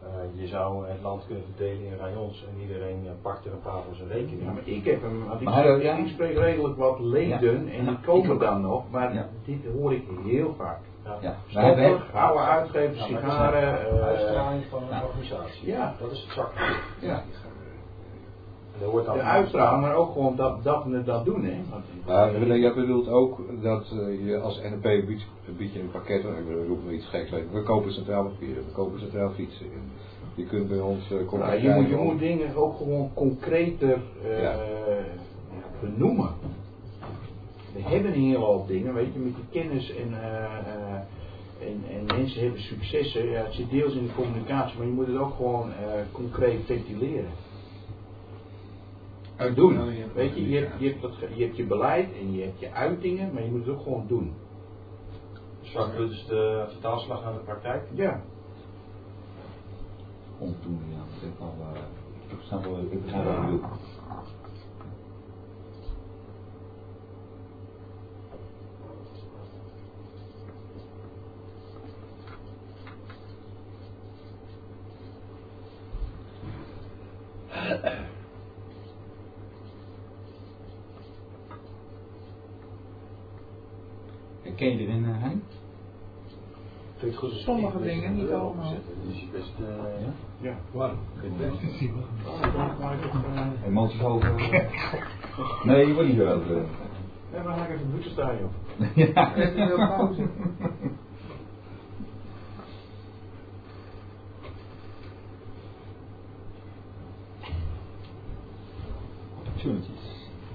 Je zou het land kunnen verdelen in rayons en iedereen pakt er een paar voor zijn rekening. Ja, maar ik heb hem, want Maar ik spreek redelijk wat leden en die kopen dan nog, maar dit hoor ik heel vaak. Ja. Stoppen, gouden uitgevers, sigaren. Uitstraling van een organisatie. Ja. Dat is het zak. Ja. Dat hoort De uitstraling, maar ook gewoon dat we dat doen, hè. René, jij bedoelt ook dat je als NP bied je een pakket, ik roep me iets geks, we kopen centraal papier, we kopen centraal fietsen. Je kunt bij ons je moet dingen ook gewoon concreter benoemen. We hebben een hele hoop dingen, weet je, met die kennis en mensen hebben successen. Ja, het zit deels in de communicatie, maar je moet het ook gewoon concreet ventileren. Doen. Weet je, je hebt je beleid en je hebt je uitingen, maar je moet het ook gewoon doen. Zwak punt is de vertaalslag naar de praktijk. Ja. Omdoen, ja. Ik snap wel wat je bedoelt. Ken je erin, Hein? Sommige dingen, niet allemaal. Dus je best, ja, waarom? Emoties over. Nee, je wordt niet wel. Ja, maar dan ga ik even boete staan, joh. Ja. Het is wel pauze. Opportunities.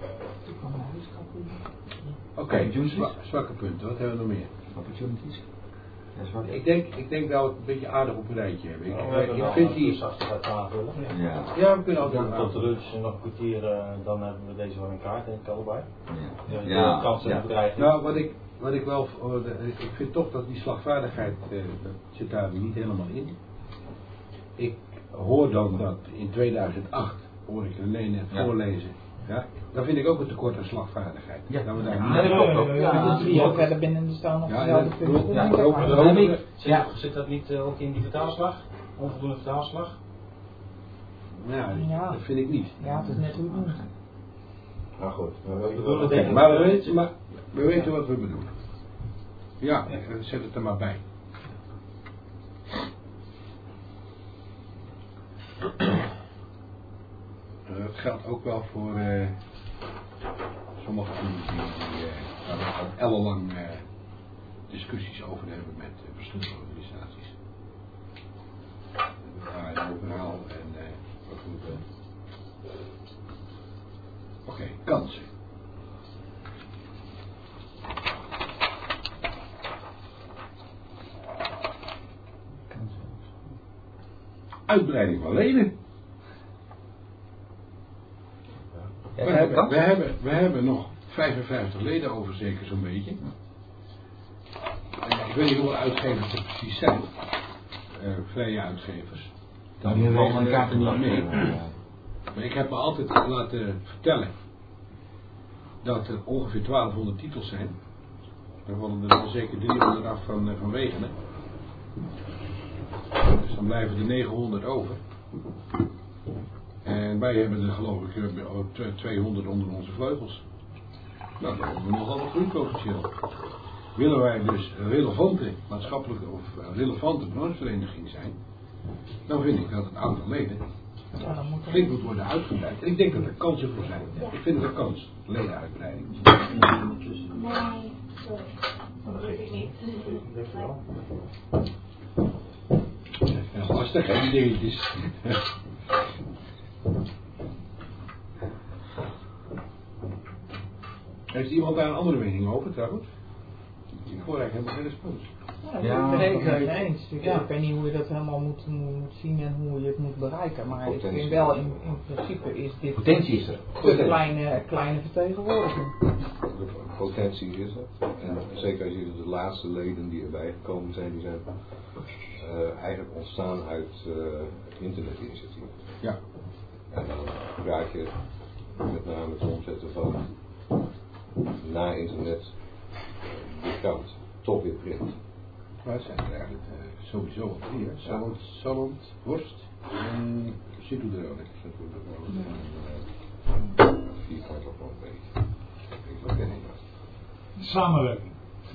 Oké, zwakke punten, wat hebben we nog meer? Opportunities. Ik denk dat we het een beetje aardig op een rijtje hebben. ik vind die aanvullen. Ja, we kunnen altijd tot de lunch nog een kwartier, dan hebben we deze wel in kaart, denk ik allebei. Ja. Kansen en bedreigingen. Nou, wat ik wel, ik vind toch dat die slagvaardigheid, dat zit daar niet helemaal in. Ik hoor dan dat in 2008, hoor ik René net voorlezen, ja, dan vind ik ook een tekort aan slagvaardigheid. Ja, dat we daar dat klopt ook. Ja, 3 jaar verder binnen de staan nog dezelfde punten. Zit dat niet ook in die vertaalslag? Onvoldoende vertaalslag? Ja, dat vind ik niet. Ja, het is net hoe het moet. Nou goed, maar we weten wat we bedoelen. Ja, zet het er maar bij. Dat geldt ook wel voor sommige dingen waar we al ellenlang discussies over hebben met verschillende organisaties. Een overhaal en wat moet het? Oké, kansen. Uitbreiding van leden. We hebben nog 55 leden over, zeker zo'n beetje. Ik weet niet hoeveel uitgevers er precies zijn. Vrije uitgevers. Dan die hebben we elkaar niet mee. Maar ik heb me altijd laten vertellen dat er ongeveer 1200 titels zijn. Daar vallen er zeker 300 af van Wegenen. Dus dan blijven er 900 over. En wij hebben er geloof ik 200 onder onze vleugels. Nou, dan hebben we nogal wat groeipotentieel. Willen wij dus een relevante maatschappelijke of relevante branchevereniging zijn, dan vind ik dat het aantal leden flink moet worden uitgebreid. En ik denk dat er kansen voor zijn. Ik vind er kans, ledenuitbreiding. Nee, sorry. Dat weet ik niet. Dat is lastig, hè, die dingetjes. Heeft iemand daar een andere mening over trouwens? Ik hoor eigenlijk helemaal geen respons. Ja, dat ben ik het eens. Ik weet niet hoe je dat helemaal moet zien en hoe je het moet bereiken. Maar ik vind wel, in principe is dit potentie is er. Een kleine vertegenwoordiging. De potentie is er. En zeker als je de laatste leden die erbij gekomen zijn, die zijn eigenlijk ontstaan uit het internetinitiatief. Ja. En dan raak je met name het omzetten van na internet de krant, toch weer print. Maar het zijn er eigenlijk sowieso al 3, hè? Salland, worst en citroenrode. Vierkant of wel een beetje. Wat ken ik dat? Samenwerking.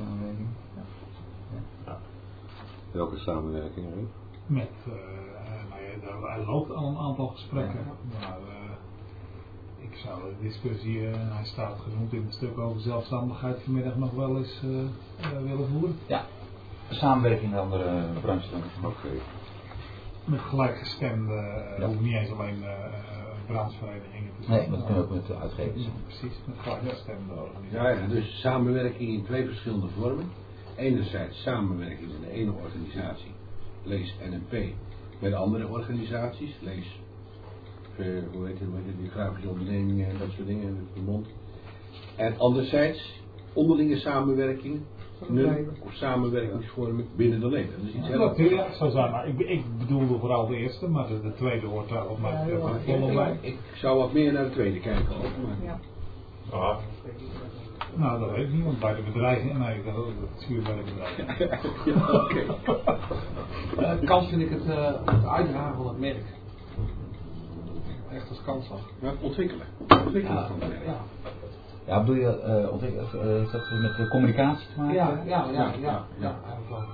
Welke samenwerking, Ruud? Met, hij loopt al een aantal gesprekken. Maar ik zou de discussie, hij staat genoemd in het stuk over zelfstandigheid, vanmiddag nog wel eens willen voeren. Ja, samenwerking met andere branches. Oké. Met gelijkgestemde, hoeft niet eens alleen brancheverenigingen te zijn. Nee, maar dat kunnen ook met de uitgevers. Precies, met gelijkgestemde organisaties. Ja, dus samenwerking in 2 verschillende vormen. Enerzijds samenwerking in de ene organisatie, lees NNP, met de andere organisaties, lees, hoe heet het, die grafische ondernemingen en dat soort dingen, de mond. En anderzijds onderlinge samenwerking, of samenwerkingsvormen binnen de leden. Dat is iets heel anders. Ja, zo zijn, maar ik bedoelde vooral de eerste, maar de tweede hoort daar op mij volle bij. Ik zou wat meer naar de tweede kijken ook. Maar. Ah. Nou, dat weet ik niet, want bij de bedrijven, nee, dat stuur bij de bedrijven. Ja, oké. Kans vind ik het uitdragen van het merk. Echt als kans zag. Maar ontwikkelen van de merk. Ja, bedoel je, heeft dat met de communicatie te maken? Ja, eigenlijk wel.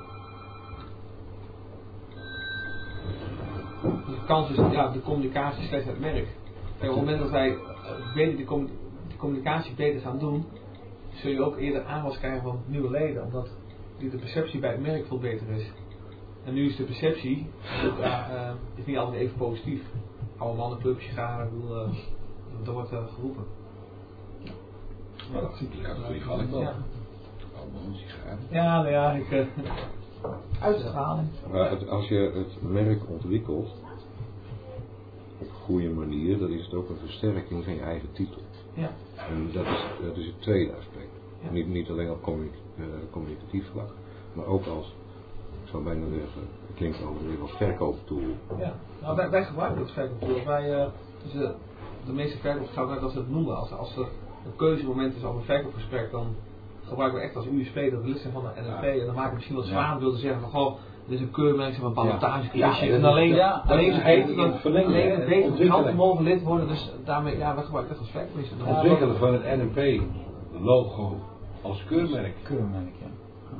Dus de kans is de communicatie slechts het merk. Kijk, op het moment dat wij beter de communicatie beter gaan doen, zul je ook eerder aanwas krijgen van nieuwe leden, omdat de perceptie bij het merk veel beter is. En nu is de perceptie is niet altijd even positief. Oude mannen, clubje gaan, dat wordt geroepen. Maar dat zie ik natuurlijk wel. Ja. Allemaal een sigaar. Ja, nou ja, Uitstraling. Maar als je het merk ontwikkelt op een goede manier, dan is het ook een versterking van je eigen titel. Ja. En dat is het tweede aspect. Ja. Niet alleen op communicatief vlak, maar ook als, ik zou bijna zeggen, het klinkt overdreven als verkooptool. Ja, nou, wij gebruiken het verkooptool. Dus de meeste verkopers gaan uit als ze het noemen. Als er een keuzemoment is over een verkoopgesprek, dan gebruiken we echt als USP dat we lid zijn van de NNP. En dan maken we misschien wel zwaar willen zeggen van goh, dit is een keurmerk van een ballotagecommissie. En alleen ze weten dat leden beter altijd mogen lid worden. Dus daarmee, we gebruiken het als verkoopers. Het ontwikkelen van het NNP logo als keurmerk. Keurmerk, ja.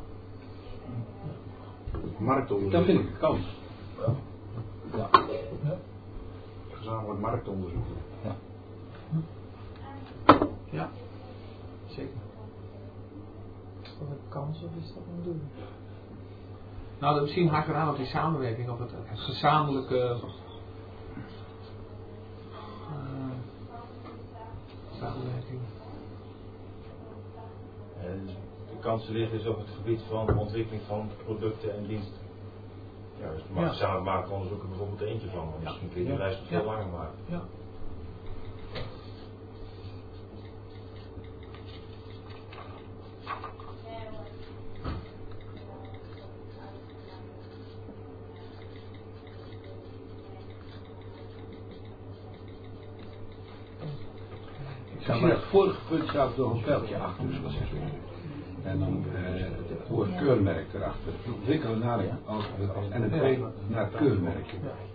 Marktonderzoek. Dat vind ik een kans. Ja. Gezamenlijk marktonderzoek. Ja. Ja, zeker. Is dat een kans of is dat een doel? Nou, misschien haak ik eraan op die samenwerking, of het gezamenlijke samenwerking. De kansen liggen dus op het gebied van ontwikkeling van producten en diensten. Ja, dus we samen maken onderzoeken bijvoorbeeld eentje van, maar misschien kun je die lijst nog veel langer maken. Ja. Maar het vorige punt staat nog een pijltje achter. En dan het woord keurmerk erachter. Ontwikkelen naar het NNP naar het keurmerk.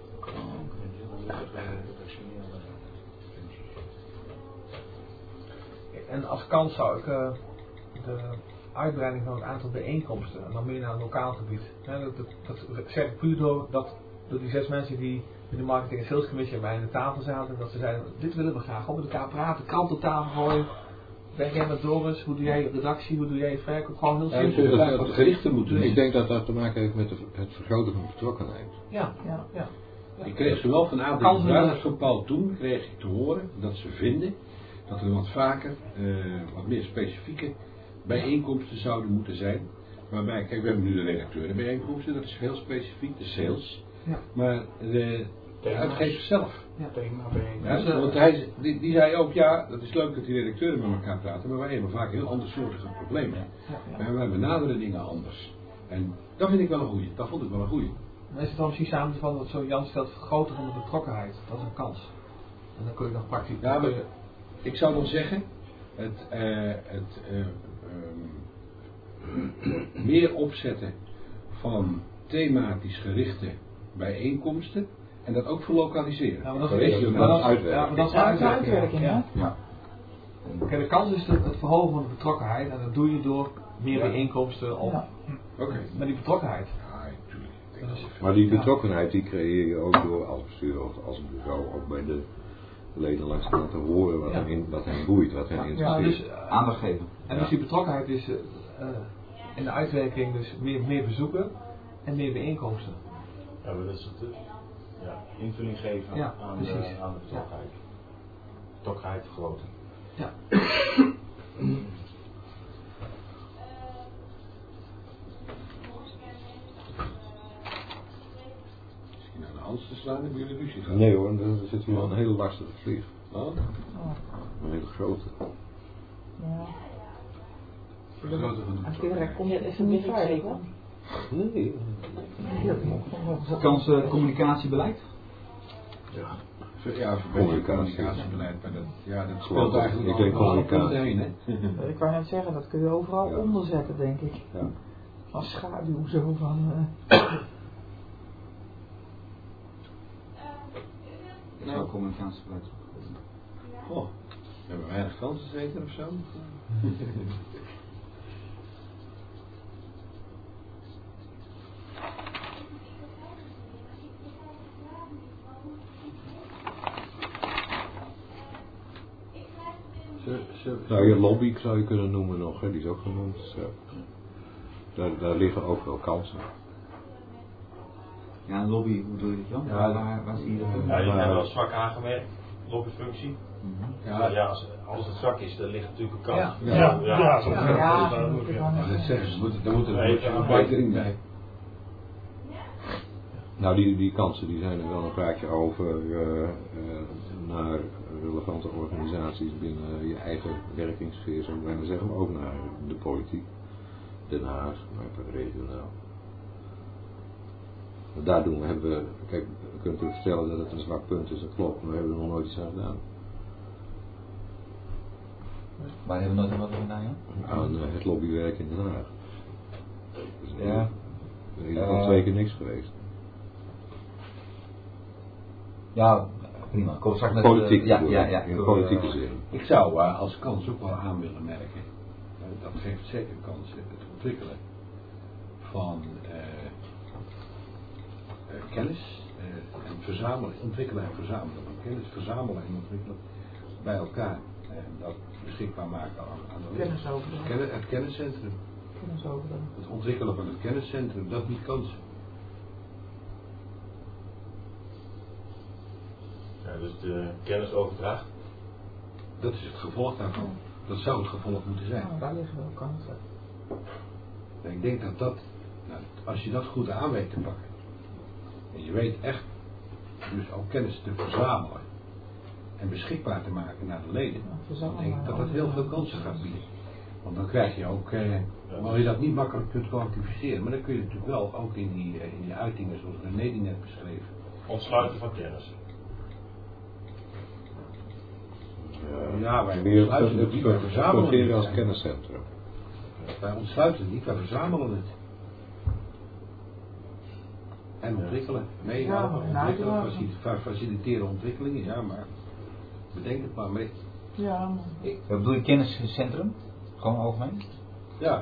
En als kans zou ik de uitbreiding van het aantal bijeenkomsten en dan meer naar het lokaal gebied. Dat zeg ik puur door die 6 mensen die in de marketing en salescommissie bij aan de tafel zaten, dat ze zeiden, dit willen we graag, op met elkaar praten, krant op tafel gooien. Werk jij met Doris, hoe doe jij je redactie, hoe doe jij je verkoop, gewoon heel simpel. Dat wat gerichter moeten doen. Ik denk dat dat te maken heeft met het vergroten van betrokkenheid. Ja. Ik kreeg zowel van aantal gebruikers van Paul toen, kreeg ik te horen dat ze vinden dat er wat vaker, wat meer specifieke bijeenkomsten zouden moeten zijn. Waarbij, kijk, we hebben nu de redacteurenbijeenkomsten, dat is heel specifiek, de sales. Ja. Maar de uitgever zelf. Ja. Ja, want die zei ook, dat is leuk dat die redacteuren met elkaar praten, maar wij hebben vaak heel andersoortige problemen. En wij benaderen dingen anders. En dat vind ik wel een goeie. Dat vond ik wel een goeie. Dan is het dan misschien samen te vatten wat zo Jan stelt, vergroten van de betrokkenheid. Dat is een kans. En dan kun je nog praktisch. Ja, maar ik zou dan zeggen, meer opzetten van thematisch gerichte bijeenkomsten en dat ook voor lokaliseren. Ja, maar dat is uitwerking. Ja. Kijk, de kans is het verhogen van de betrokkenheid en dat doe je door meer bijeenkomsten of met die betrokkenheid. Maar die betrokkenheid die creëer je ook door als bestuur of als bureau ook bij de leden langs te laten horen wat hen boeit, wat hen interesseert. Dus, aandacht geven. En dus die betrokkenheid is in de uitwerking dus meer bezoeken en meer bijeenkomsten. Ja, maar dat is het, invulling geven aan de betrokkenheid. Betrokkenheid vergroten. Ja. Misschien aan de hand te slaan, hebben jullie ruzie gehad? Nee hoor, er zit hier wel een hele lastige vlieg. Oh? Een hele grote. Ja. Als je direct komt, is het niet veilig, hoor. Nee. Kans communicatiebeleid? Ja, communicatiebeleid, maar dat speelt eigenlijk ik denk communicatie heen, hè? Ik wou net zeggen, dat kun je overal onderzetten, denk ik. Ja. Als schaduw zo van... Nou, communicatiebeleid. Oh, we hebben weinig kansen zeker of zo? Nou, je lobby zou je kunnen noemen nog, hè? Die is ook genoemd. Dus, daar liggen ook wel kansen. Ja, een lobby, hoe doe je dat dan? Ja, waar zie je dat? Ja, die hebben wel zwak aangemerkt, lobbyfunctie. Ja, als het zwak is, dan ligt natuurlijk een kans. Dat zeggen ze, daar moet er een verbetering bij. Nou, die kansen die zijn er wel een praatje over naar relevante organisaties binnen je eigen werkingssfeer, zou ik bijna zeggen, maar ook naar de politiek, Den Haag, maar regionaal. Daar hebben we, kijk, we kunnen natuurlijk vertellen dat het een zwak punt is, dat klopt, maar we hebben er nog nooit iets aan gedaan. Waar hebben we nooit wat gedaan, ja? Aan het lobbywerk in Den Haag. Dus ja. in ieder geval 2 keer niks geweest. Ja, prima. Kom straks met politiek, in politieke zin. Ik zou als kans ook wel aan willen merken, dat geeft zeker kans, het ontwikkelen van kennis en verzamelen, ontwikkelen en verzamelen van kennis, verzamelen en ontwikkelen bij elkaar en dat beschikbaar maken aan de leden. Het kenniscentrum. Het ontwikkelen van het kenniscentrum, dat biedt kansen. Ja, dus de kennisoverdracht. Dat is het gevolg daarvan. Dat zou het gevolg moeten zijn. Nou, daar liggen wel kansen. Ik denk dat als je dat goed aan weet te pakken, en je weet echt dus ook kennis te verzamelen en beschikbaar te maken naar de leden, dan denk ik dat dat heel veel kansen gaat bieden. Want dan krijg je ook, hoewel je dat niet makkelijk kunt kwantificeren, maar dan kun je natuurlijk wel ook in die uitingen zoals René die net beschreef. Ontsluiten van kennis. Ja, wij ontsluiten het niet, wij verzamelen het als kenniscentrum. Wij ontsluiten het niet, wij verzamelen het. En ontwikkelen. Ontwikkelen, faciliteren ontwikkelingen, ja, maar bedenk het maar mee. Ja, wat bedoel je, kenniscentrum? Gewoon algemeen? Ja.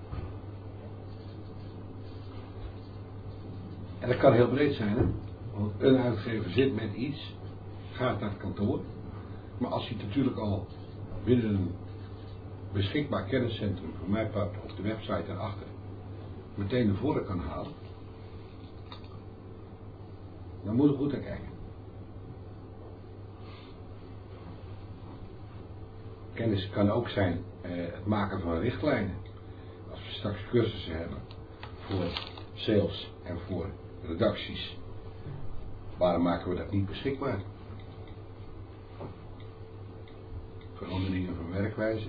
En dat kan heel breed zijn, hè. Want een uitgever zit met iets, gaat naar het kantoor. Maar als je het natuurlijk al binnen een beschikbaar kenniscentrum, voor mij part, of de website daarachter, meteen naar voren kan halen, dan moet je goed naar kijken. Kennis kan ook zijn het maken van richtlijnen. Als we straks cursussen hebben voor sales en voor redacties, waarom maken we dat niet beschikbaar? Veranderingen van werkwijze.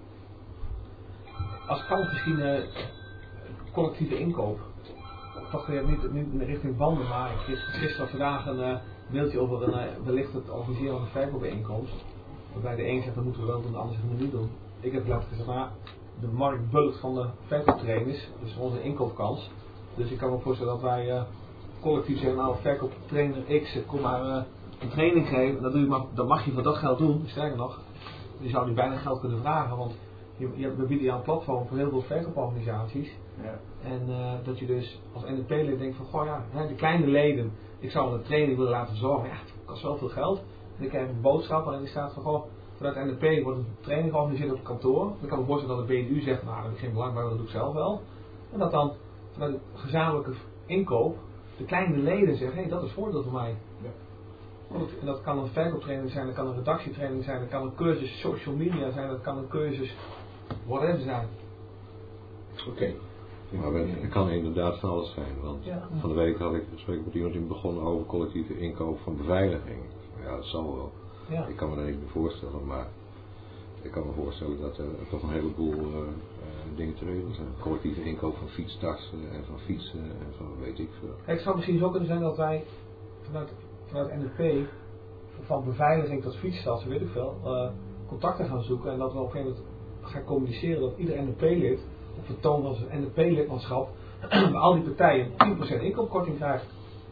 Als kan het misschien collectieve inkoop. Toch weer niet richting banden, maar ik kreeg gisteren of vandaag een mailtje over wellicht het organiseren van een verkoopbijeenkomst. Waarbij de een zegt dat moeten we wel doen, de ander zegt dat moeten we niet doen. Ik heb laten gezegd, de markt bulkt van de verkooptrainers, dus onze inkooppkans. Dus ik kan me voorstellen dat wij collectief zeggen, nou verkoop trainer X, kom maar een training geven. Dat doe je maar, dan mag je voor dat geld doen. Sterker nog, je zou nu bijna geld kunnen vragen, want we bieden je aan een platform voor heel veel verkooporganisaties. Ja. En dat je dus als NNP-lid denkt van, goh ja, de kleine leden, ik zou een training willen laten verzorgen. Ja, het kost zoveel geld. En ik krijg een boodschap waarin er staat van, goh, vanuit NNP wordt een training georganiseerd op het kantoor. Dan kan ik me voorstellen dat de BNU zegt, nou, daar heb ik geen belang bij, dat doe ik zelf wel. En dat dan vanuit de gezamenlijke inkoop de kleine leden zeggen, hé, dat is voordeel voor mij. Ja. En dat kan een verkooptraining zijn, dat kan een redactietraining zijn, dat kan een cursus social media zijn, dat kan een cursus whatever zijn. Oké. Maar het kan inderdaad van alles zijn, want van de week had ik een gesprek met iemand die begon over collectieve inkoop van beveiliging. Ja, dat zal wel. Ja. Ik kan me daar niet meer voorstellen, maar ik kan me voorstellen dat er toch een heleboel dingen te regelen zijn. Collectieve inkoop van fietstassen en van fietsen en van weet ik veel. Het zou misschien zo kunnen zijn dat wij vanuit NNP van beveiliging tot fietstassen, weet ik veel, contacten gaan zoeken en dat we op een gegeven moment gaan communiceren dat ieder NNP-lid op vertoon van zijn NNP-lidmaatschap bij al die partijen 10% inkoopkorting krijgt.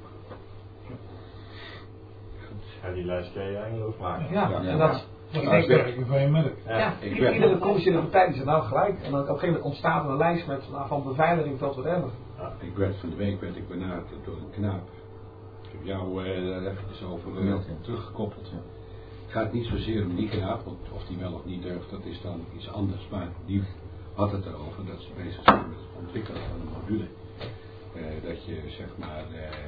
Ja, die lijst kan je eindeloos maken. Ja. En dat ik denk werken van je merk. iedere commerciële partij die zegt nou gelijk. En dan op een gegeven moment ontstaat er een lijst met van beveiliging tot whatever. Ik werd van de week benaderd door een knaap. Ik heb jou daar even over teruggekoppeld. Ja. Het gaat niet zozeer om die knaap, want of die wel of niet durft, dat is dan iets anders. Maar die had het erover dat ze bezig zijn met het ontwikkelen van een module. Dat je zeg maar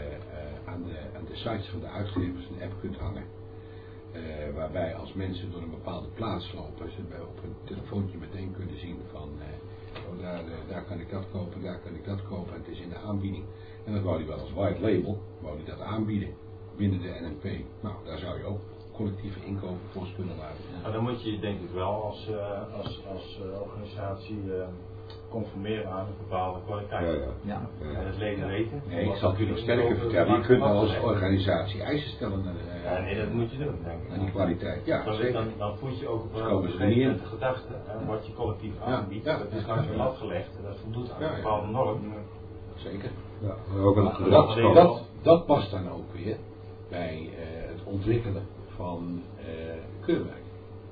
aan de sites van de uitgevers een app kunt hangen. Waarbij als mensen door een bepaalde plaats lopen, ze op een telefoontje meteen kunnen zien van daar kan ik dat kopen, daar kan ik dat kopen en het is in de aanbieding. En dat wou hij wel als white label, wou hij dat aanbieden binnen de NNP. Nou, daar zou je ook collectieve inkopen voor kunnen laten. Maar dan moet je denk ik wel als organisatie conformeren aan een bepaalde kwaliteit. Ja. En het leden weten. Nee, ik zal het u nog sterker vertellen. Je kunt als organisatie eisen stellen nee, dat moet je doen, denk ik. aan die kwaliteit. Ja, zeker. Dan voed je ook op komen ze niet in. de gedachte, wat je collectief aanbiedt. Dat is langs je afgelegd en dat voldoet aan een bepaalde norm. Zeker. Ja, ook een gedragscode. Dat past dan ook weer bij het ontwikkelen van keurmerk.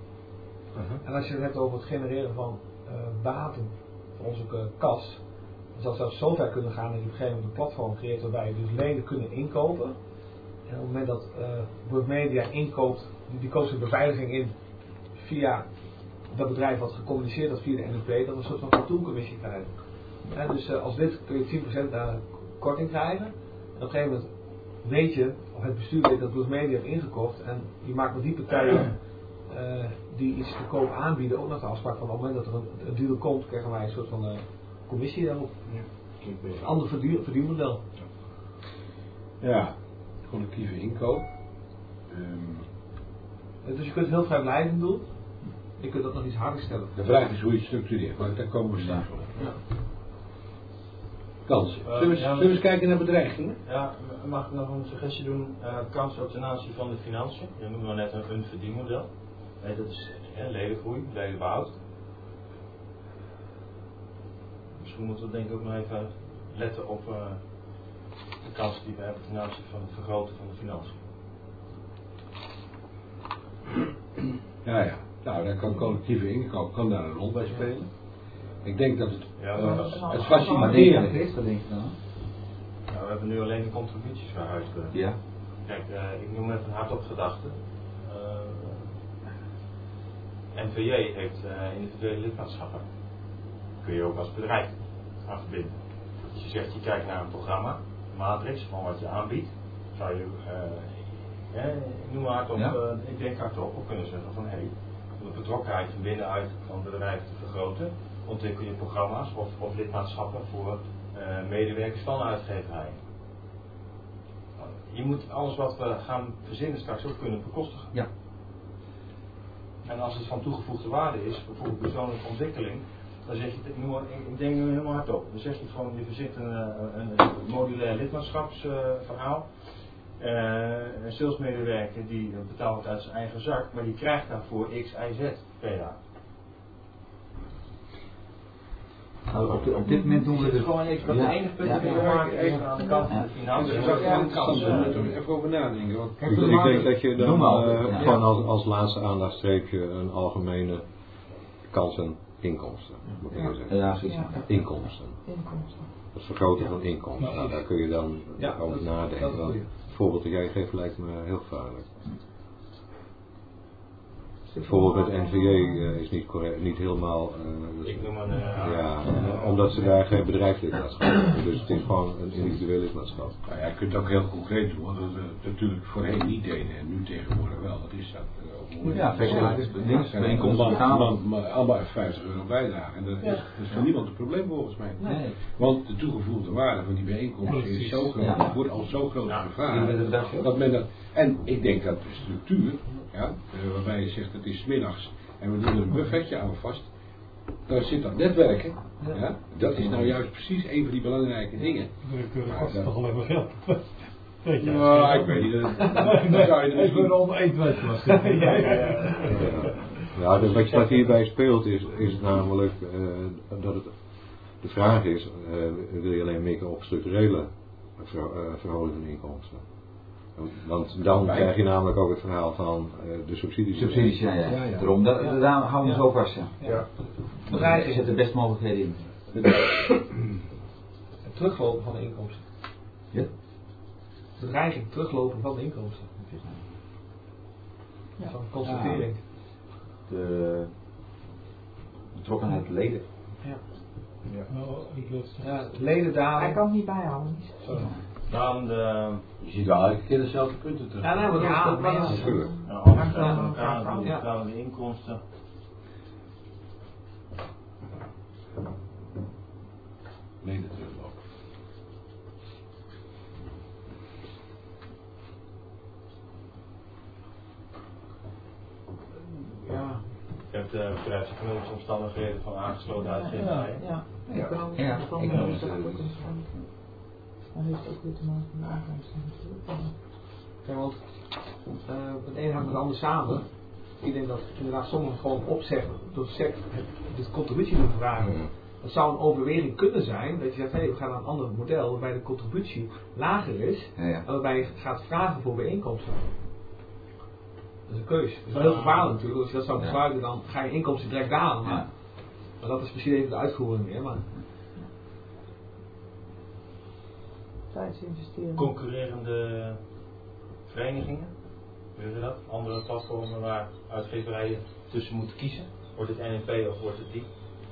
En als je het hebt over het genereren van baten voor onze kas, dan zou het zelfs zo ver kunnen gaan dat je op een gegeven moment een platform creëert waarbij dus leden kunnen inkopen. En op het moment dat Wordmedia inkoopt, die koopt zijn beveiliging in via dat bedrijf wat gecommuniceerd had via de NNP, dat we een soort van fatsoencommissie krijgen. En dus als dit kun je 10% daar korting krijgen. En op een gegeven moment weet je, of het bestuur weet dat Wordmedia heeft ingekocht en je maakt met die partijen die iets te koop aanbieden ook nog de afspraak van op het moment dat er een deal komt, krijgen wij een soort van commissie daarop. Een ander verdienmodel. Ja, collectieve inkoop. Dus je kunt het heel vrijblijvend doen. Je kunt dat nog iets harder stellen. De vraag is hoe je het structureert, maar daar komen we straks op. Ja. Kansen. Zullen we eens kijken naar bedreigingen? Ja, mag ik nog een suggestie doen? Kansen ook ten aanzien van de financiën. Je noemde net een verdienmodel. Dat is ledengroei, ledenbehoud. Misschien moeten we denk ik ook nog even letten op de kansen die we hebben ten aanzien van het vergroten van de financiën. Ja. Nou, daar kan collectieve inkoop daar een rol bij spelen. Ik denk dat het faciliteren is. Nou, we hebben nu alleen de contributies verhuisd. Ja. Kijk, ik noem even hardop gedachten. NVJ heeft individuele lidmaatschappen. Kun je ook als bedrijf gaan verbinden. Dus je zegt, je kijkt naar een programma, een matrix van wat je aanbiedt. Zou je, ik noem maar hardop, ik denk hardop, we kunnen zeggen van om de betrokkenheid van binnenuit van bedrijven te vergroten, ontwikkel je programma's of lidmaatschappen voor medewerkers van uitgeverijen. Je moet alles wat we gaan verzinnen straks ook kunnen bekostigen. Ja. En als het van toegevoegde waarde is, bijvoorbeeld persoonlijke ontwikkeling, dan zeg je, ik denk nu helemaal hardop. Dan zeg je gewoon, je verzint een modulair lidmaatschapsverhaal. Een salesmedewerker die betaalt uit zijn eigen zak, maar die krijgt daarvoor X, Y, Z per jaar. Nou, op dit moment doen we dus gewoon even dat ene punt maken, even aan de kant van de financiën. Even over nadenken. Want ik denk dat je dan gewoon als laatste aandachtstreepje een algemene kansen inkomsten. Moet ik zeggen. Ja. Inkomsten. Het vergroten van inkomsten. Nou, daar kun je dan over nadenken. Want het voorbeeld dat jij geeft lijkt me heel gevaarlijk. Het voorbeeld met NVJ is niet correct, niet helemaal. Ik noem maar omdat ze daar geen bedrijfslidmaatschap hebben. Dus het is gewoon een individueel lidmaatschap. Nou ja, je kunt het ook heel concreet doen, want we natuurlijk voorheen niet deden en nu tegenwoordig wel. Dat is dat. Maar allemaal €50 bijdragen. En dat is voor niemand een probleem volgens mij. Nee. Want de toegevoegde waarde van die bijeenkomsten is zo groot, wordt al zo groot gevraagd. Dat men dat. En ik denk dat de structuur, waarbij je zegt het is 's middags en we doen er een buffetje aan vast. Daar zit dat netwerken. Ja? Dat is nou juist precies een van die belangrijke dingen. Dat kost toch alleen maar geld. Ja, ik weet niet. Ik ben om 1-2 was. Ja, dus wat hierbij speelt is namelijk dat het de vraag is, wil je alleen mikken op structurele verhoging van inkomsten? Want dan krijg je namelijk ook het verhaal van de subsidies. Subsidies, ja. Daarom, daar houden we zo vast, Bedrijven zetten best mogelijkheden in. Het teruglopen van de inkomsten. Ja? Bedreiging, teruglopen van de inkomsten. Zo'n constatering. De betrokkenheid leden. Leden daar. Hij kan het niet bijhouden. Dan je ziet wel elke keer dezelfde punten terug. Natuurlijk. Dan de inkomsten. Leden teruglopen. Ja. Je hebt de bedrijfseconomische omstandigheden van aangesloten uitgeverijen. Economische dat heeft ook weer te maken met inkomsten natuurlijk. Ja, want het een hangt met het ander samen. Ik denk dat inderdaad sommigen gewoon opzeggen door de contributie moeten vragen. Dat zou een overweging kunnen zijn dat je zegt, we gaan naar een ander model waarbij de contributie lager is en waarbij je gaat vragen voor bijeenkomsten. Dat is een keus. Dat is wel heel gevaarlijk natuurlijk. Als je dat zou besluiten, dan ga je inkomsten direct dalen. Maar dat is misschien even de uitvoering meer. Maar concurrerende verenigingen, weet je dat? Andere platformen waar uitgeverijen tussen moeten kiezen. Wordt het NNP of wordt het die?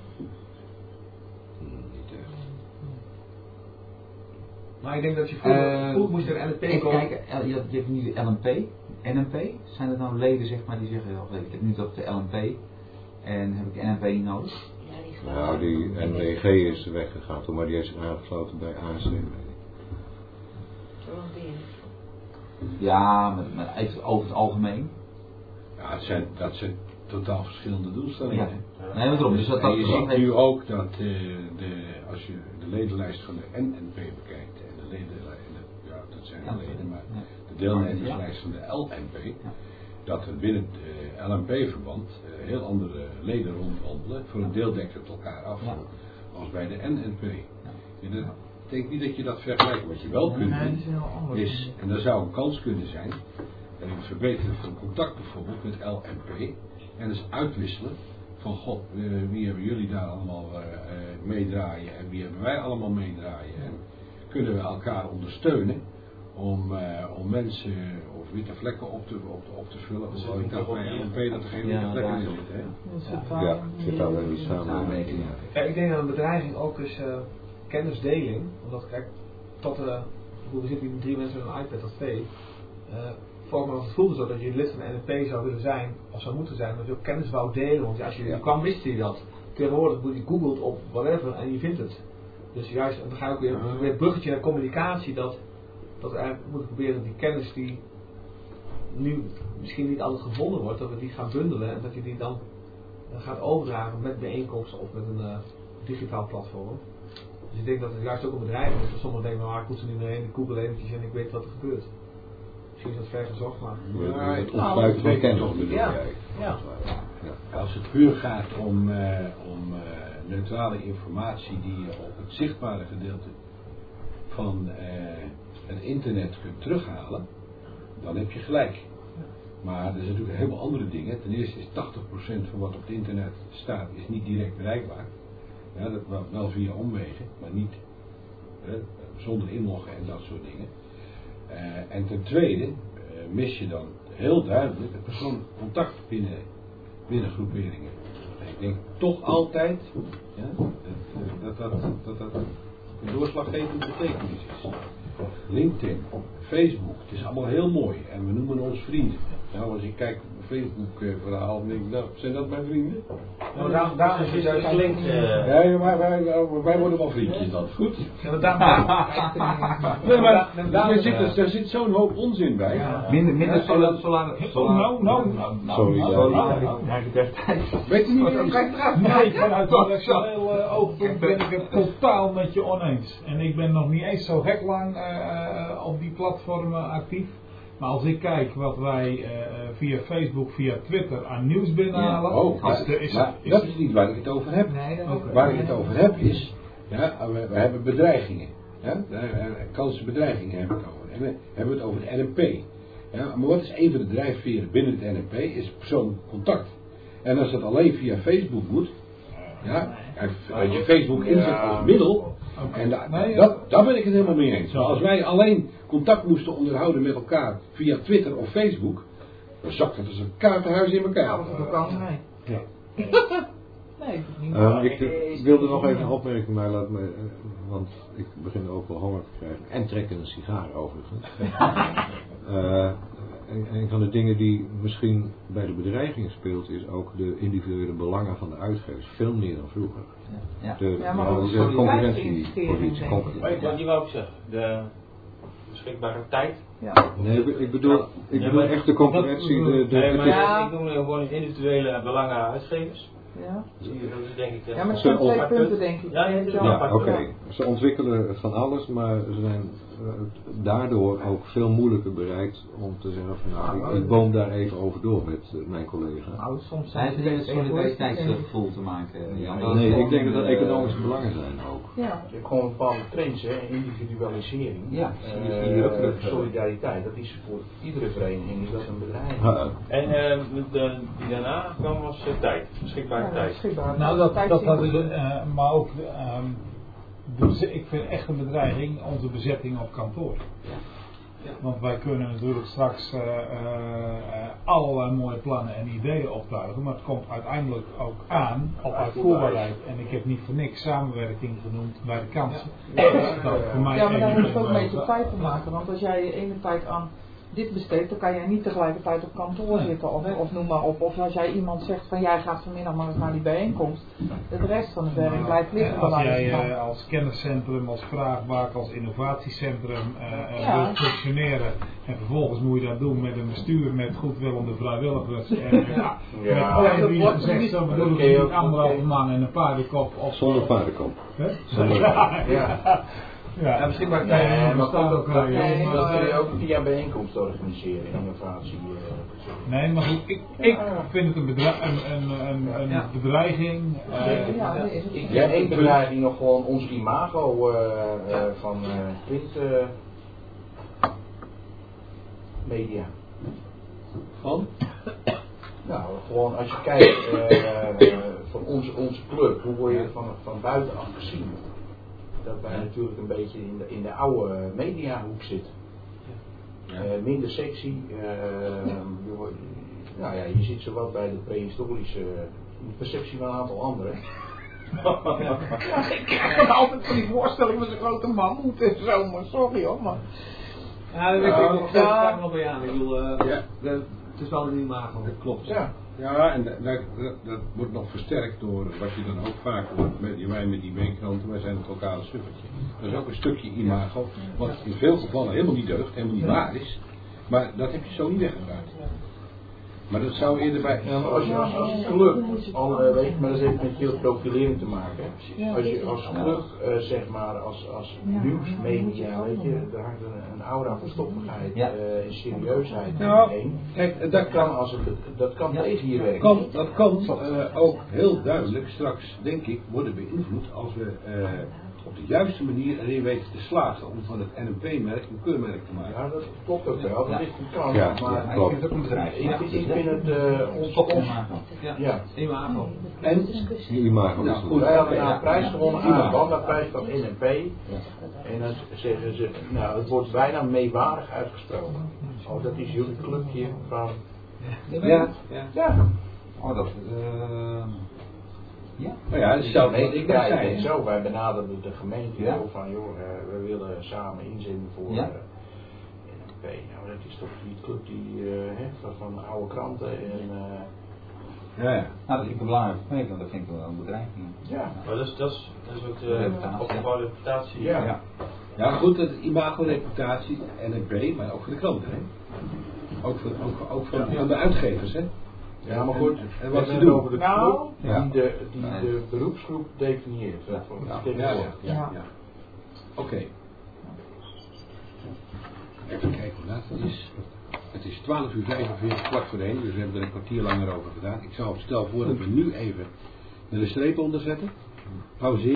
Maar ik denk dat je vroeger moest er NNP komen. Kijk, je hebt nu de LNP, NNP. Zijn er nou leden zeg maar die zeggen, ik heb nu dat de LNP en heb ik NNP niet nodig? Nou, die NWG is weggegaan toen, maar die heeft zich aangesloten bij ANC. Ja, maar even over het algemeen. Ja, dat zijn totaal verschillende doelstellingen. Nee, maar daarom. Dus en je ziet nu ook dat als je de ledenlijst van de NNP bekijkt, en de ledenlijst, dat zijn de leden, maar de deelnemerslijst van de LNP, dat er binnen het LNP-verband heel andere leden rondwandelen. Voor een deel dekt het elkaar af, als bij de NNP. Ik denk niet dat je dat vergelijkt. Wat je wel kunt doen, is, en daar zou een kans kunnen zijn, en het verbeteren van contact bijvoorbeeld met LNP, en dus uitwisselen van god, wie hebben jullie daar allemaal meedraaien en wie hebben wij allemaal meedraaien. En kunnen we elkaar ondersteunen om mensen of witte vlekken op te vullen. Hoewel ik dacht bij LNP dat er geen witte vlekken in zitten. Ja, zit daar wel iets samenwerking. Ik denk dat een bedreiging ook is kennisdeling. Omdat kijk, we zitten hier met 3 mensen met een iPad of 2. Volgens mij was het vroeger zo dat je lid van de NNP zou willen zijn, of zou moeten zijn, dat je ook kennis wou delen. Want als je kwam, wist je dat. Tegenwoordig moet je googelt op whatever en je vindt het. Dus juist, en dan ga je ook weer het bruggetje naar communicatie, dat we eigenlijk moeten proberen die kennis die nu misschien niet altijd gevonden wordt, dat we die gaan bundelen en dat je die dan gaat overdragen met bijeenkomsten of met een digitaal platform. Dus ik denk dat het juist ook een bedrijf is. Sommigen denken, ik moet er nu naar heen, ik google eventjes en ik weet wat er gebeurt. Misschien is dat ver gezocht, maar het opsluiten van kennis bedoel jij. Als het puur gaat om neutrale informatie die je op het zichtbare gedeelte van het internet kunt terughalen, dan heb je gelijk. Maar er zijn natuurlijk een heleboel andere dingen. Ten eerste is 80% van wat op het internet staat is niet direct bereikbaar. Ja, dat wel via omwegen, maar niet zonder inloggen en dat soort dingen. En ten tweede mis je dan heel duidelijk het persoonlijk contact binnen groeperingen. En ik denk toch altijd dat een doorslaggevende betekenis is. LinkedIn, Facebook, het is allemaal heel mooi en we noemen ons vrienden. Nou, als ik kijk op mijn Facebook verhaal, dan denk ik, nou, zijn dat mijn vrienden? Nou, daar is het klinkt. Ja, maar wij worden wel vriendjes dan, goed? Ja, Nee, maar daar zit zo'n hoop onzin bij. Ja. Minder solar. Sorry. Weet je niet? Nee, vanuit een rationeel oogpunt ben ik het totaal met je oneens. En ik ben nog niet eens zo gek lang op die platformen actief. Maar als ik kijk wat wij via Facebook, via Twitter aan nieuws binnenhalen... dat is niet waar ik het over heb. Waar ik het over heb is... Ja, we hebben bedreigingen. Ja? Kansenbedreigingen hebben we het over. En we hebben het over de NMP. Ja? Maar wat is een van de drijfveren binnen het NMP? Is persoonlijk contact. En als dat alleen via Facebook moet... Ja, als je Facebook inzet als middel... En daar ben ik het helemaal mee eens. Als wij alleen contact moesten onderhouden met elkaar via Twitter of Facebook, dan zakt dat als een kaartenhuis in elkaar. Ja, dat kan nee. Ja. Nee, niet. Ik wilde nog even een opmerking, maar laat me, want ik begin ook wel honger te krijgen. En trekken een sigaar overigens. Een van de dingen die misschien bij de bedreigingen speelt, is ook de individuele belangen van de uitgevers. Veel meer dan vroeger. De concurrentiepositie. Wat je wou ook zeggen, de beschikbare tijd. Ja. Nee, ik bedoel echt de concurrentie. Ik noem gewoon individuele belangen uitgevers. Ja. Dat is denk ik... Ja, maar het zijn twee punten denk ik. Ja, oké. Ze ontwikkelen van alles, maar ze zijn daardoor ook veel moeilijker bereikt om te zeggen van nou, ik boom daar even over door met mijn collega. Nou, soms zijn het een solidariteitsgevoel te maken. Nee, ik denk dat dat economische belangen zijn ook. Ja. Je hebt gewoon bepaalde trends, hè, individualisering. Ja, solidariteit, dat is voor iedere vereniging is dat een bedrijf. En die daarna kwam was tijd, beschikbare tijd. Nou, dat had ik, maar ook, ik vind echt een bedreiging onze bezetting op kantoor. Want wij kunnen natuurlijk straks allerlei mooie plannen en ideeën optuigen, maar het komt uiteindelijk ook aan op uitvoerbaarheid. En ik heb niet voor niks samenwerking genoemd bij de kansen. Maar daar heeft het ook mee te tijd te maken, want als jij je ene tijd aan dit besteedt, dan kan jij niet tegelijkertijd op kantoor zitten of noem maar op. Of als jij iemand zegt van jij gaat vanmiddag maar eens naar die bijeenkomst, de rest van het werk blijft liggen. Als jij als kenniscentrum, als vraagbaak, als innovatiecentrum wilt functioneren en vervolgens moet je dat doen met een bestuur met goedwillende vrijwilligers en met wie zegt zo bedoel ik niet 1,5 man en een paardenkop. Zonder paardenkop. Ja, beschikbaar tijd. Maar dat kun je ook via bijeenkomsten organiseren, innovatie. Nee, maar goed, ik vind het een bedreiging. Eén bedreiging nog gewoon ons imago van print media. Van? Nou, gewoon als je kijkt van onze club, hoe word je van buitenaf gezien? Dat wij natuurlijk een beetje in de oude mediahoek zitten. Minder sexy. Je zit zowat bij de prehistorische perceptie van een aantal anderen. Ik kan altijd van die voorstelling met zo'n grote mammoet en zo, maar sorry hoor. Maar. Ja, dat weet ik graag nog bij aan. Ik bedoel, het is wel een imago. Dat klopt. Ja, en dat wordt nog versterkt door wat je dan ook vaak hoort met die weekkranten. Wij zijn het lokale suffertje. Dat is ook een stukje imago, wat in veel gevallen helemaal niet deugt, helemaal niet waar is. Maar dat heb je zo niet weggedraaid. Maar dat zou eerder bij... Ja, maar als geluk, weet je, maar dat heeft met veel profilering te maken. Als je als geluk, zeg maar, als nieuwsmedia, weet je, daar hangt een aura van stoffigheid, serieusheid heen. Kijk, dat kan tegen je werken. Dat kan ook heel duidelijk straks, denk ik, worden beïnvloed als we op de juiste manier erin weten te slagen om van het NNP-merk een keurmerk te maken. Ja, dat klopt ook wel, dat is een kans. Ja, maar klopt. Ik vind het ook een bedrijf. ik vind het Imago. En Imago is goed, wij hadden een prijs gewonnen aan de bandaprijs van NNP. En dan zeggen ze, nou het wordt bijna meewarig uitgesproken. Oh, dat is jullie clubje van... Ja. Oh, dat... ja. Nou ja, dat is zelf Nee, wat ik ik net kijk zei. het zo, wij benaderden de gemeente Ja. van joh, we willen samen inzenden voor NNP. Nou, dat is toch die club die van oude kranten en... Ja. Nou, dat vind ik een belangrijk punt, want dat vind ik wel een bedreiging. Ja. Maar dat is ook de opgebouwde reputatie. Ja. Ja, goed, dat imago-reputatie, NNP, maar ook voor de klanten, hè? Ook voor de uitgevers, hè? Ja, maar goed, en we wat ze hebben doen. over de club die de beroepsgroep definieert. Ja. Oké. Even kijken hoe laat het is. Het is 12:45, kwart voor 1, dus we hebben er een kwartier langer over gedaan. Ik stel voor dat we nu even de streep onder zetten. Pauzeren.